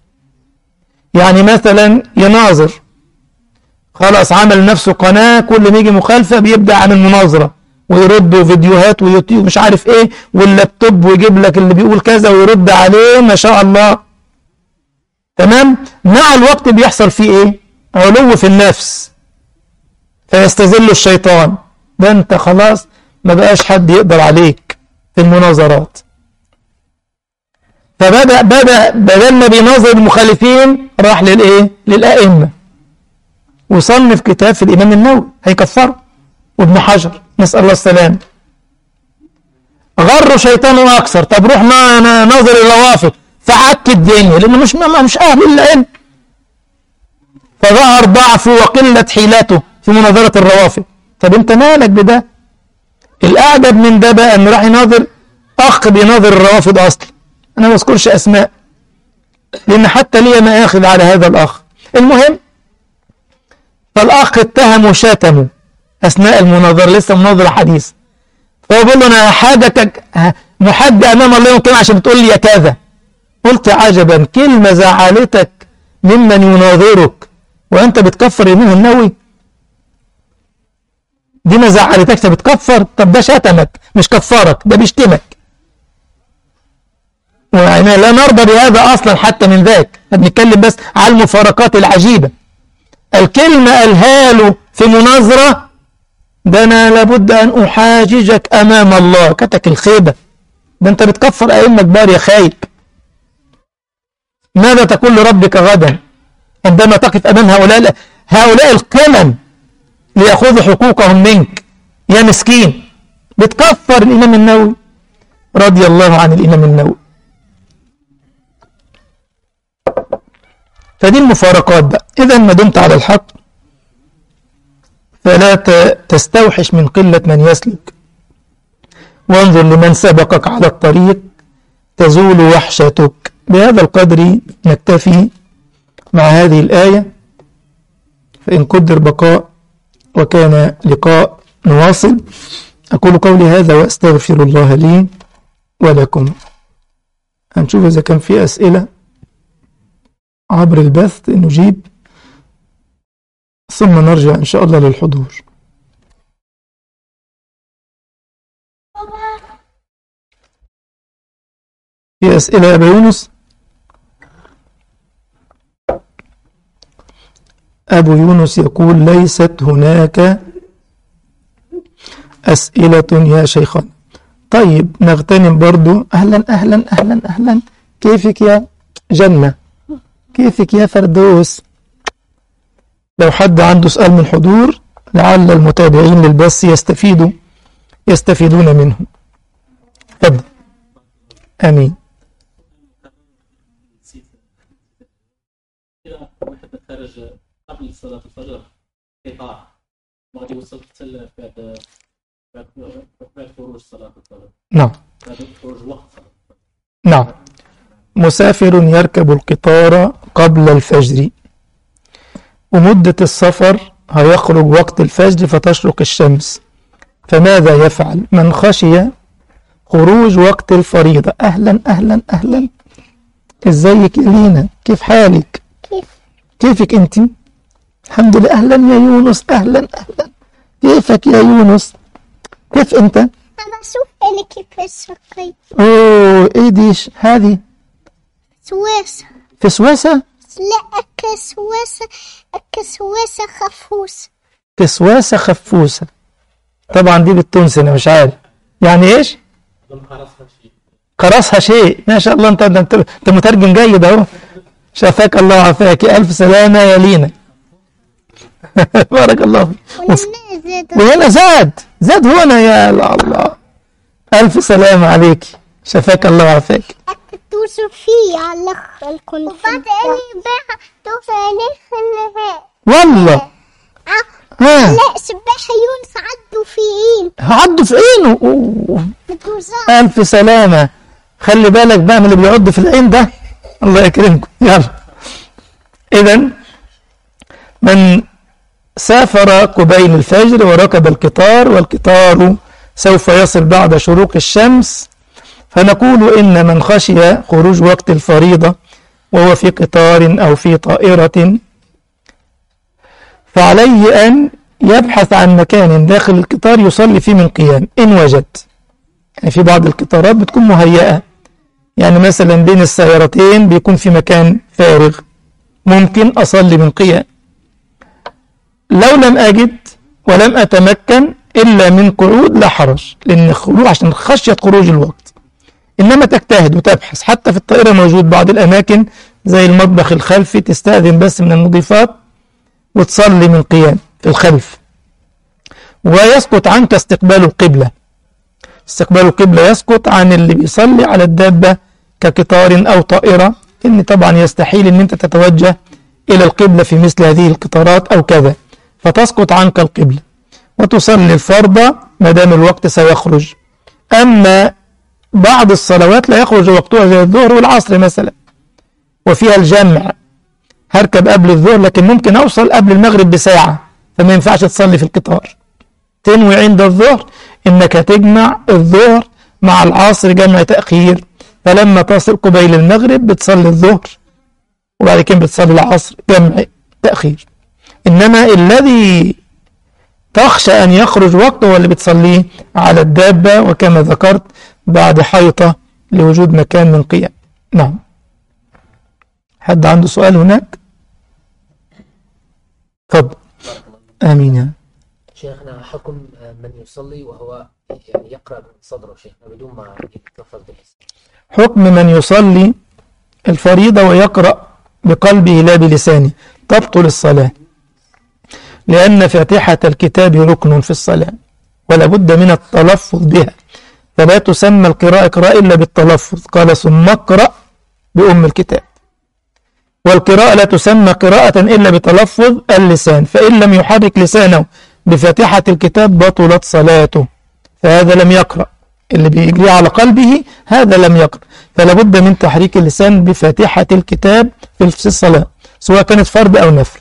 يعني مثلا يناظر، خلاص عمل نفسه قناة، كل ما يجي مخالفة بيبدأ عن المناظرة ويرد فيديوهات ويوتيوب مش عارف ايه واللابتوب، ويجيب لك اللي بيقول كذا ويرد عليه ما شاء الله. تمام. مع الوقت بيحصل فيه ايه؟ علو في النفس، فيستذل الشيطان، ده انت خلاص ما بقاش حد يقدر عليك في المناظرات. فبدأ بدأ بدل ما بيناظر المخالفين راح للايه؟ للأئمة، وصنف كتاب في الإمام النووي هيكفره، وابن حجر نسأل الله السلام. غروا شيطانه أكثر. طب روح ما ناظر الروافض فعك الدنيا، لأنه مش مش أهل العلم، فظهر ضعفه وقلة حيلته في مناظرة الروافض. طب أنت مالك بده؟ الأعجب من ده بقى أنه راح يناظر أخ بيناظر الروافض أصلا، أنا ما أذكرش أسماء لأن حتى لي ما آخذ على هذا الأخ. المهم، فالأخ اتهم وشاتمه أثناء المناظرة، لسه مناظرة حديث، فهو بيقول له أنا حاجتك محج أمام الله يوم كده عشان بتقول لي كذا. قلت عجبا، كلمة زعلتك ممن يناظرك وأنت بتكفر الإمام النووي؟ دي ما زعلتكش بتكفر؟ طب ده شتمك مش كفرك، ده بيشتمك. ويعني لا نرضى بهذا أصلا حتى من ذاك، بنتكلم بس على المفارقات العجيبة. الكلمة قالها له في مناظرة، ده أنا لابد أن أحاججك أمام الله، كتك الخيبة، ده أنت بتكفر أئمة كبار يا خايب. ماذا تقول لربك غدا عندما تقف أمام هؤلاء هؤلاء القمم ليأخذوا حقوقهم منك يا مسكين؟ بتكفر الإمام النووي رضي الله عن الإمام النووي. فدي المفارقات بقى. إذا ما دمت على الحق فلا تستوحش من قلة من يسلك، وانظر لمن سبقك على الطريق تزول وحشتك. بهذا القدر نكتفي مع هذه الآية، فإن قدر بقاء وكان لقاء نواصل. أقول قولي هذا وأستغفر الله لي ولكم. هنشوف إذا كان في أسئلة عبر البث نجيب، ثم نرجع إن شاء الله للحضور. في أسئلة يا أبا يونس؟ أبو يونس يقول ليست هناك أسئلة يا شيخنا. طيب نغتنم برضو. أهلا أهلا أهلا أهلا، كيفك يا جنة؟ كيفك يا فردوس؟ لو حد عنده سؤال من الحضور لعل المتابعين للبث يستفيدوا يستفيدون منه. تفضل. آمين. واحد خارج قبل صلاة الفجر قطاع وغادي وصلت بعد بعد بعد خروج صلاة الفجر. نعم. بعد خروج وقت صلاة الفجر. نعم. مسافر يركب القطار قبل الفجر ومدة السفر هيخرج وقت الفجر فتشرق الشمس، فماذا يفعل من خشي خروج وقت الفريضة؟ أهلا أهلا أهلا، إزيك إلينا؟ كيف حالك؟ كيف كيفك أنت؟ الحمد لله. أهلا يا يونس، أهلا أهلا، كيفك يا يونس؟ كيف أنت؟ أنا أشوف اللي كيف الشقي. أوه إيه ديش هذه؟ سويسة. في سويسة؟ لا كسويسة، كسويسة خفوس. كسواسة خفوسة. طبعا دي بالتونسي أنا مش عارف يعني إيش؟ قرصها شيء. ما شاء الله، أنت أنت أنت مترجم جيد أهو. شافاك الله وعافاك، ألف سلامة يا لينا. بارك الله فيك. وهنا زاد زاد هنا يا الله. ألف سلامة عليك، شافاك الله وعافاك. توصل فيه على الكل. وبعد اللي بقى توصل ليه والله. ها لا سباحة يونس عدوا في عين. عدوا في عينه. ألف سلامة. خلي بالك بقى من اللي بيعض في العين ده، الله يكرمكم. يلا. إذن من سافر قبيل الفجر وركب القطار والقطار سوف يصل بعد شروق الشمس، فنقول إن من خشي خروج وقت الفريضة وهو في قطار أو في طائرة فعليه أن يبحث عن مكان داخل القطار يصلي فيه من قيام إن وجد. يعني في بعض القطارات بتكون مهيئة، يعني مثلا بين السيارتين بيكون في مكان فارغ ممكن أصلي من قيام. لو لم أجد ولم أتمكن إلا من قعود لا حرج، لأن خروج عشان خشية خروج الوقت. إنما تجتهد وتبحث، حتى في الطائرة موجود بعض الأماكن زي المطبخ الخلفي تستأذن بس من المضيفات وتصلي من قيام في الخلف، ويسقط عنك استقبال القبلة. استقبال القبلة يسقط عن اللي بيصلي على الدابة كقطار أو طائرة، إن طبعا يستحيل إن أنت تتوجه إلى القبلة في مثل هذه القطارات أو كذا، فتسقط عنك القبلة وتصلي الفرض ما دام الوقت سيخرج. أما بعض الصلوات لا يخرج وقتها زي الظهر والعصر مثلا وفيها الجمع، هركب قبل الظهر لكن ممكن أوصل قبل المغرب بساعة، فما ينفعش تصلي في القطار، تنوي عند الظهر إنك هتجمع الظهر مع العصر جمع تأخير، فلما تصل قبيل المغرب بتصلي الظهر وبعد كده بتصلي العصر جمع تأخير. إنما الذي تخشى أن يخرج وقته هو اللي بتصليه على الدابة، وكما ذكرت بعد حيطة لوجود مكان من قيام. نعم. حد عنده سؤال هناك؟ تفضل. آمين يا شيخنا. حكم من يصلي وهو يعني يقرأ من صدره شيخنا بدون ما يتلفظ بالاسم. حكم من يصلي الفريضة ويقرأ بقلبه لا بلسانه تبطل الصلاة، لأن فاتحة الكتاب ركن في الصلاة ولا بد من التلفظ بها، فلا تسمى القراءة قراءة إلا بالتلفظ، قال ثم اقرأ بأم الكتاب. والقراءة لا تسمى قراءة إلا بتلفظ اللسان، فإن لم يحرك لسانه بفاتحة الكتاب بطلت صلاته، فهذا لم يقرأ، اللي بيجري على قلبه هذا لم يقرأ، فلا بد من تحريك اللسان بفاتحة الكتاب في الصلاة سواء كانت فرض أو نفل.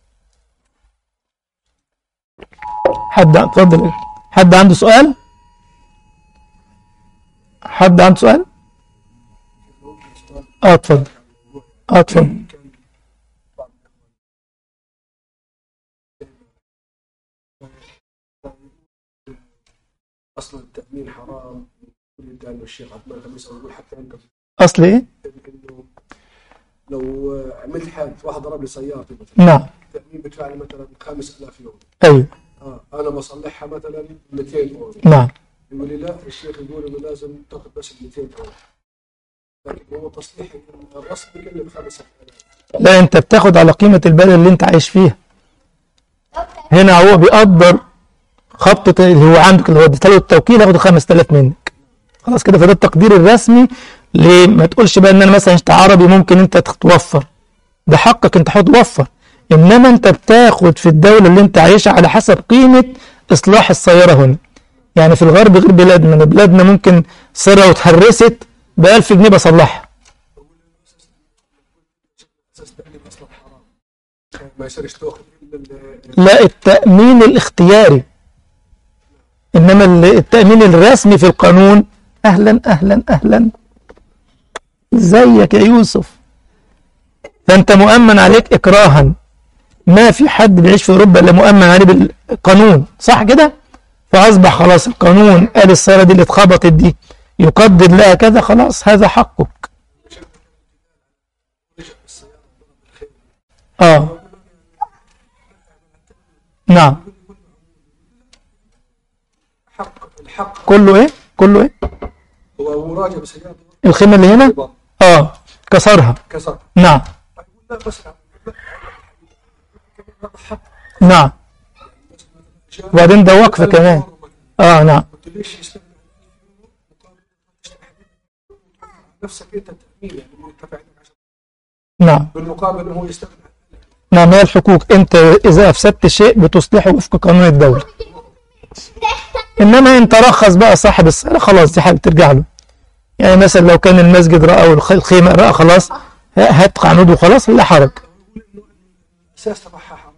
حد اتفضل. حد عنده سؤال؟ حد عنده سؤال؟ اه اتفضل. اه اتفضل. اصل التأمين حرام، يقول الشيخ عبد الله الخميس يقول حتى انت اصل ايه؟ انه لو عملت حادث واحد ضرب لي سيارتي مثلا، نعم، التأمين بدفع لي مثلا خمسة آلاف يورو، ايوه، اه انا بصلحها مثلا مئتين يورو، نعم، يقول لي لا الشيخ يقول انه لازم تاخذ بس مئتين يورو، لكن هو تصليح الرسم يكلف خمسة آلاف. لا انت بتاخد على قيمة البلد اللي انت عايش فيها. هنا هو بيقدر خبطة اللي هو عندك اللي هو اديت له التوكيل ياخد خمسة آلاف منك، خلاص كده، فده التقدير الرسمي. ليه ما تقولش بقى ان انا مثلا انت عربي ممكن انت توفر، ده حقك انت هتوفر، انما انت بتاخد في الدولة اللي انت عايشها على حسب قيمة اصلاح السيارة هنا. يعني في الغرب غير بلادنا، بلادنا ممكن سيارة واتهرست ب ألف جنيه بصلحها. لا التأمين الاختياري، إنما التأمين الرسمي في القانون. أهلا أهلا أهلا، ازيك يا يوسف؟ فأنت مؤمن عليك إكراها، ما في حد بيعيش في أوروبا إلا مؤمن عليه بالقانون، صح كده؟ فأصبح خلاص القانون قال السيارة دي اللي اتخبطت دي يقدر لها كذا، خلاص هذا حقك. آه نعم. كله ايه؟ كله ايه؟ هو مراجع بسيارته الخيمة اللي هنا؟ اه كسرها. كسر. نعم. نعم. وبعدين ده وقف كمان. اه نعم. نفسك انت التأمين يعني مرتفع نعم. بالمقابل انه هو يستخدم. نعم، هي الحقوق، انت اذا افسدت شيء بتصلحه وفق قانون الدولة، انما انت رخص بقى صاحب السيارة خلاص دي حاجة ترجع له. يعني مثلا لو كان المسجد رأى او الخيمة رأى خلاص هات قانون وخلاص لا حرج. اساس تبعها حرام.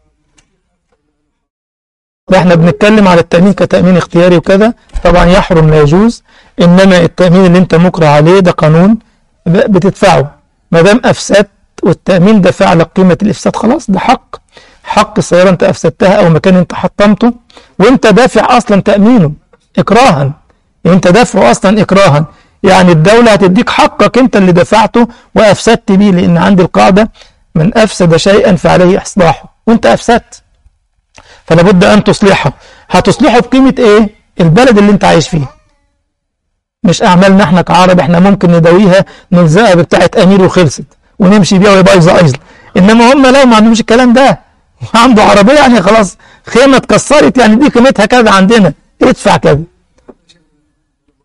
احنا بنتكلم على التأمين كتأمين اختياري وكذا، طبعا يحرم لا يجوز، انما التأمين اللي انت مكره عليه ده قانون بتدفعه ما دام افسدت، والتأمين دفع لك قيمة الافساد، خلاص ده حق حق السيارة انت افسدتها او مكان انت حطمته وانت دافع اصلا تأمينه اكراها، انت دافعه اصلا اكراها، يعني الدولة هتديك حقك انت اللي دفعته وافسدت بيه، لان عندي القاعدة من افسد شيئا فعليه اصلاحه، وانت افسدت فلا بد ان تصلحه. هتصلحه بقيمة ايه؟ البلد اللي انت عايش فيه، مش اعمالنا احنا كعرب، احنا ممكن نداويها نلزقها بتاعة امير وخلصت ونمشي بيها وهي بايظه ايضا، انما هم لا ما عندهمش الكلام ده، عنده عربيه يعني خلاص خيمه اتكسرت يعني دي قيمتها كذا عندنا ادفع كذا.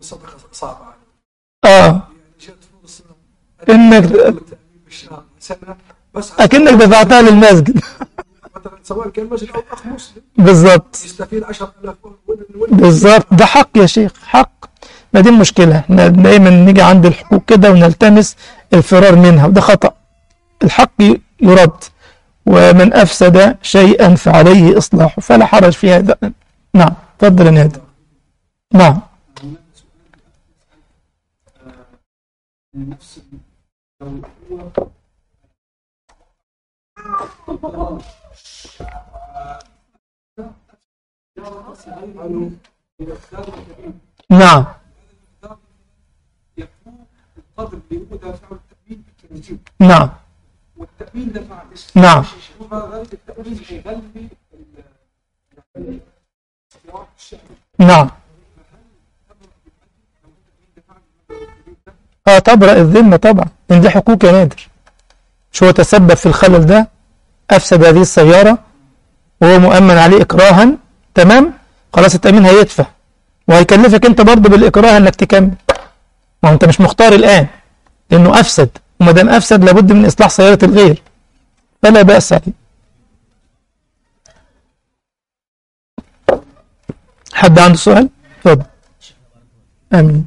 الصدقة صعبة عليه. اه يعني جت فرصة انك بالشهر سنة بس اكنك دفعتها للمسجد. مثلا سواء كان مسجد أو أخ مسلم بالظبط يستفيد عشرة آلاف بالظبط، ده حق يا شيخ، حق. ما دي المشكلة، احنا دايما نيجي عند الحقوق كده ونلتمس الفرار منها، وده خطأ. الحق يرد، ومن أفسد شيئا فعليه إصلاحه، فلا حرج في هذا. نعم تفضل يا نادر. نعم نفس نعم القدر اللي هو دافع التأمين بالتنجيم نعم والتأمين دفع الاسم نعم التأمين يغلي نعم اه تبرأ الذمة طبعا، لأن دي حقوق يا نادر. شو هو تسبب في الخلل ده، أفسد هذه السيارة وهو مؤمن عليه إكراها، تمام، خلاص التأمين هيدفع وهيكلفك أنت برضه بالإكراه أنك تكمل، ما أنت مش مختار الآن لأنه أفسد، وما دام أفسد لابد من إصلاح سيارة الغير، فلا بأس عليه. حد عنده سؤال؟ اتفضل. آمين.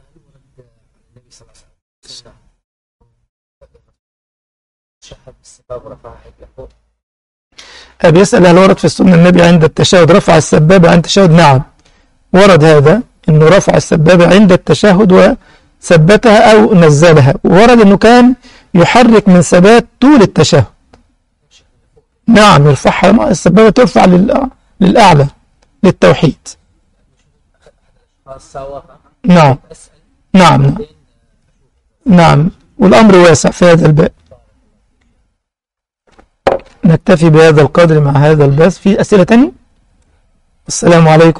بيسأل هل ورد في السنة النبي عند التشهد رفع السبابة عند التشهد؟ نعم ورد هذا، انه رفع السبابة عند التشهد وثبتها او نزلها، ورد انه كان يحرك من ثبات طول التشهد. نعم يرفعها، السبابة ترفع للأعلى للتوحيد. نعم نعم نعم والأمر واسع في هذا الباب. نكتفي بهذا القدر مع هذا البث. في أسئلة تانية؟ السلام عليكم.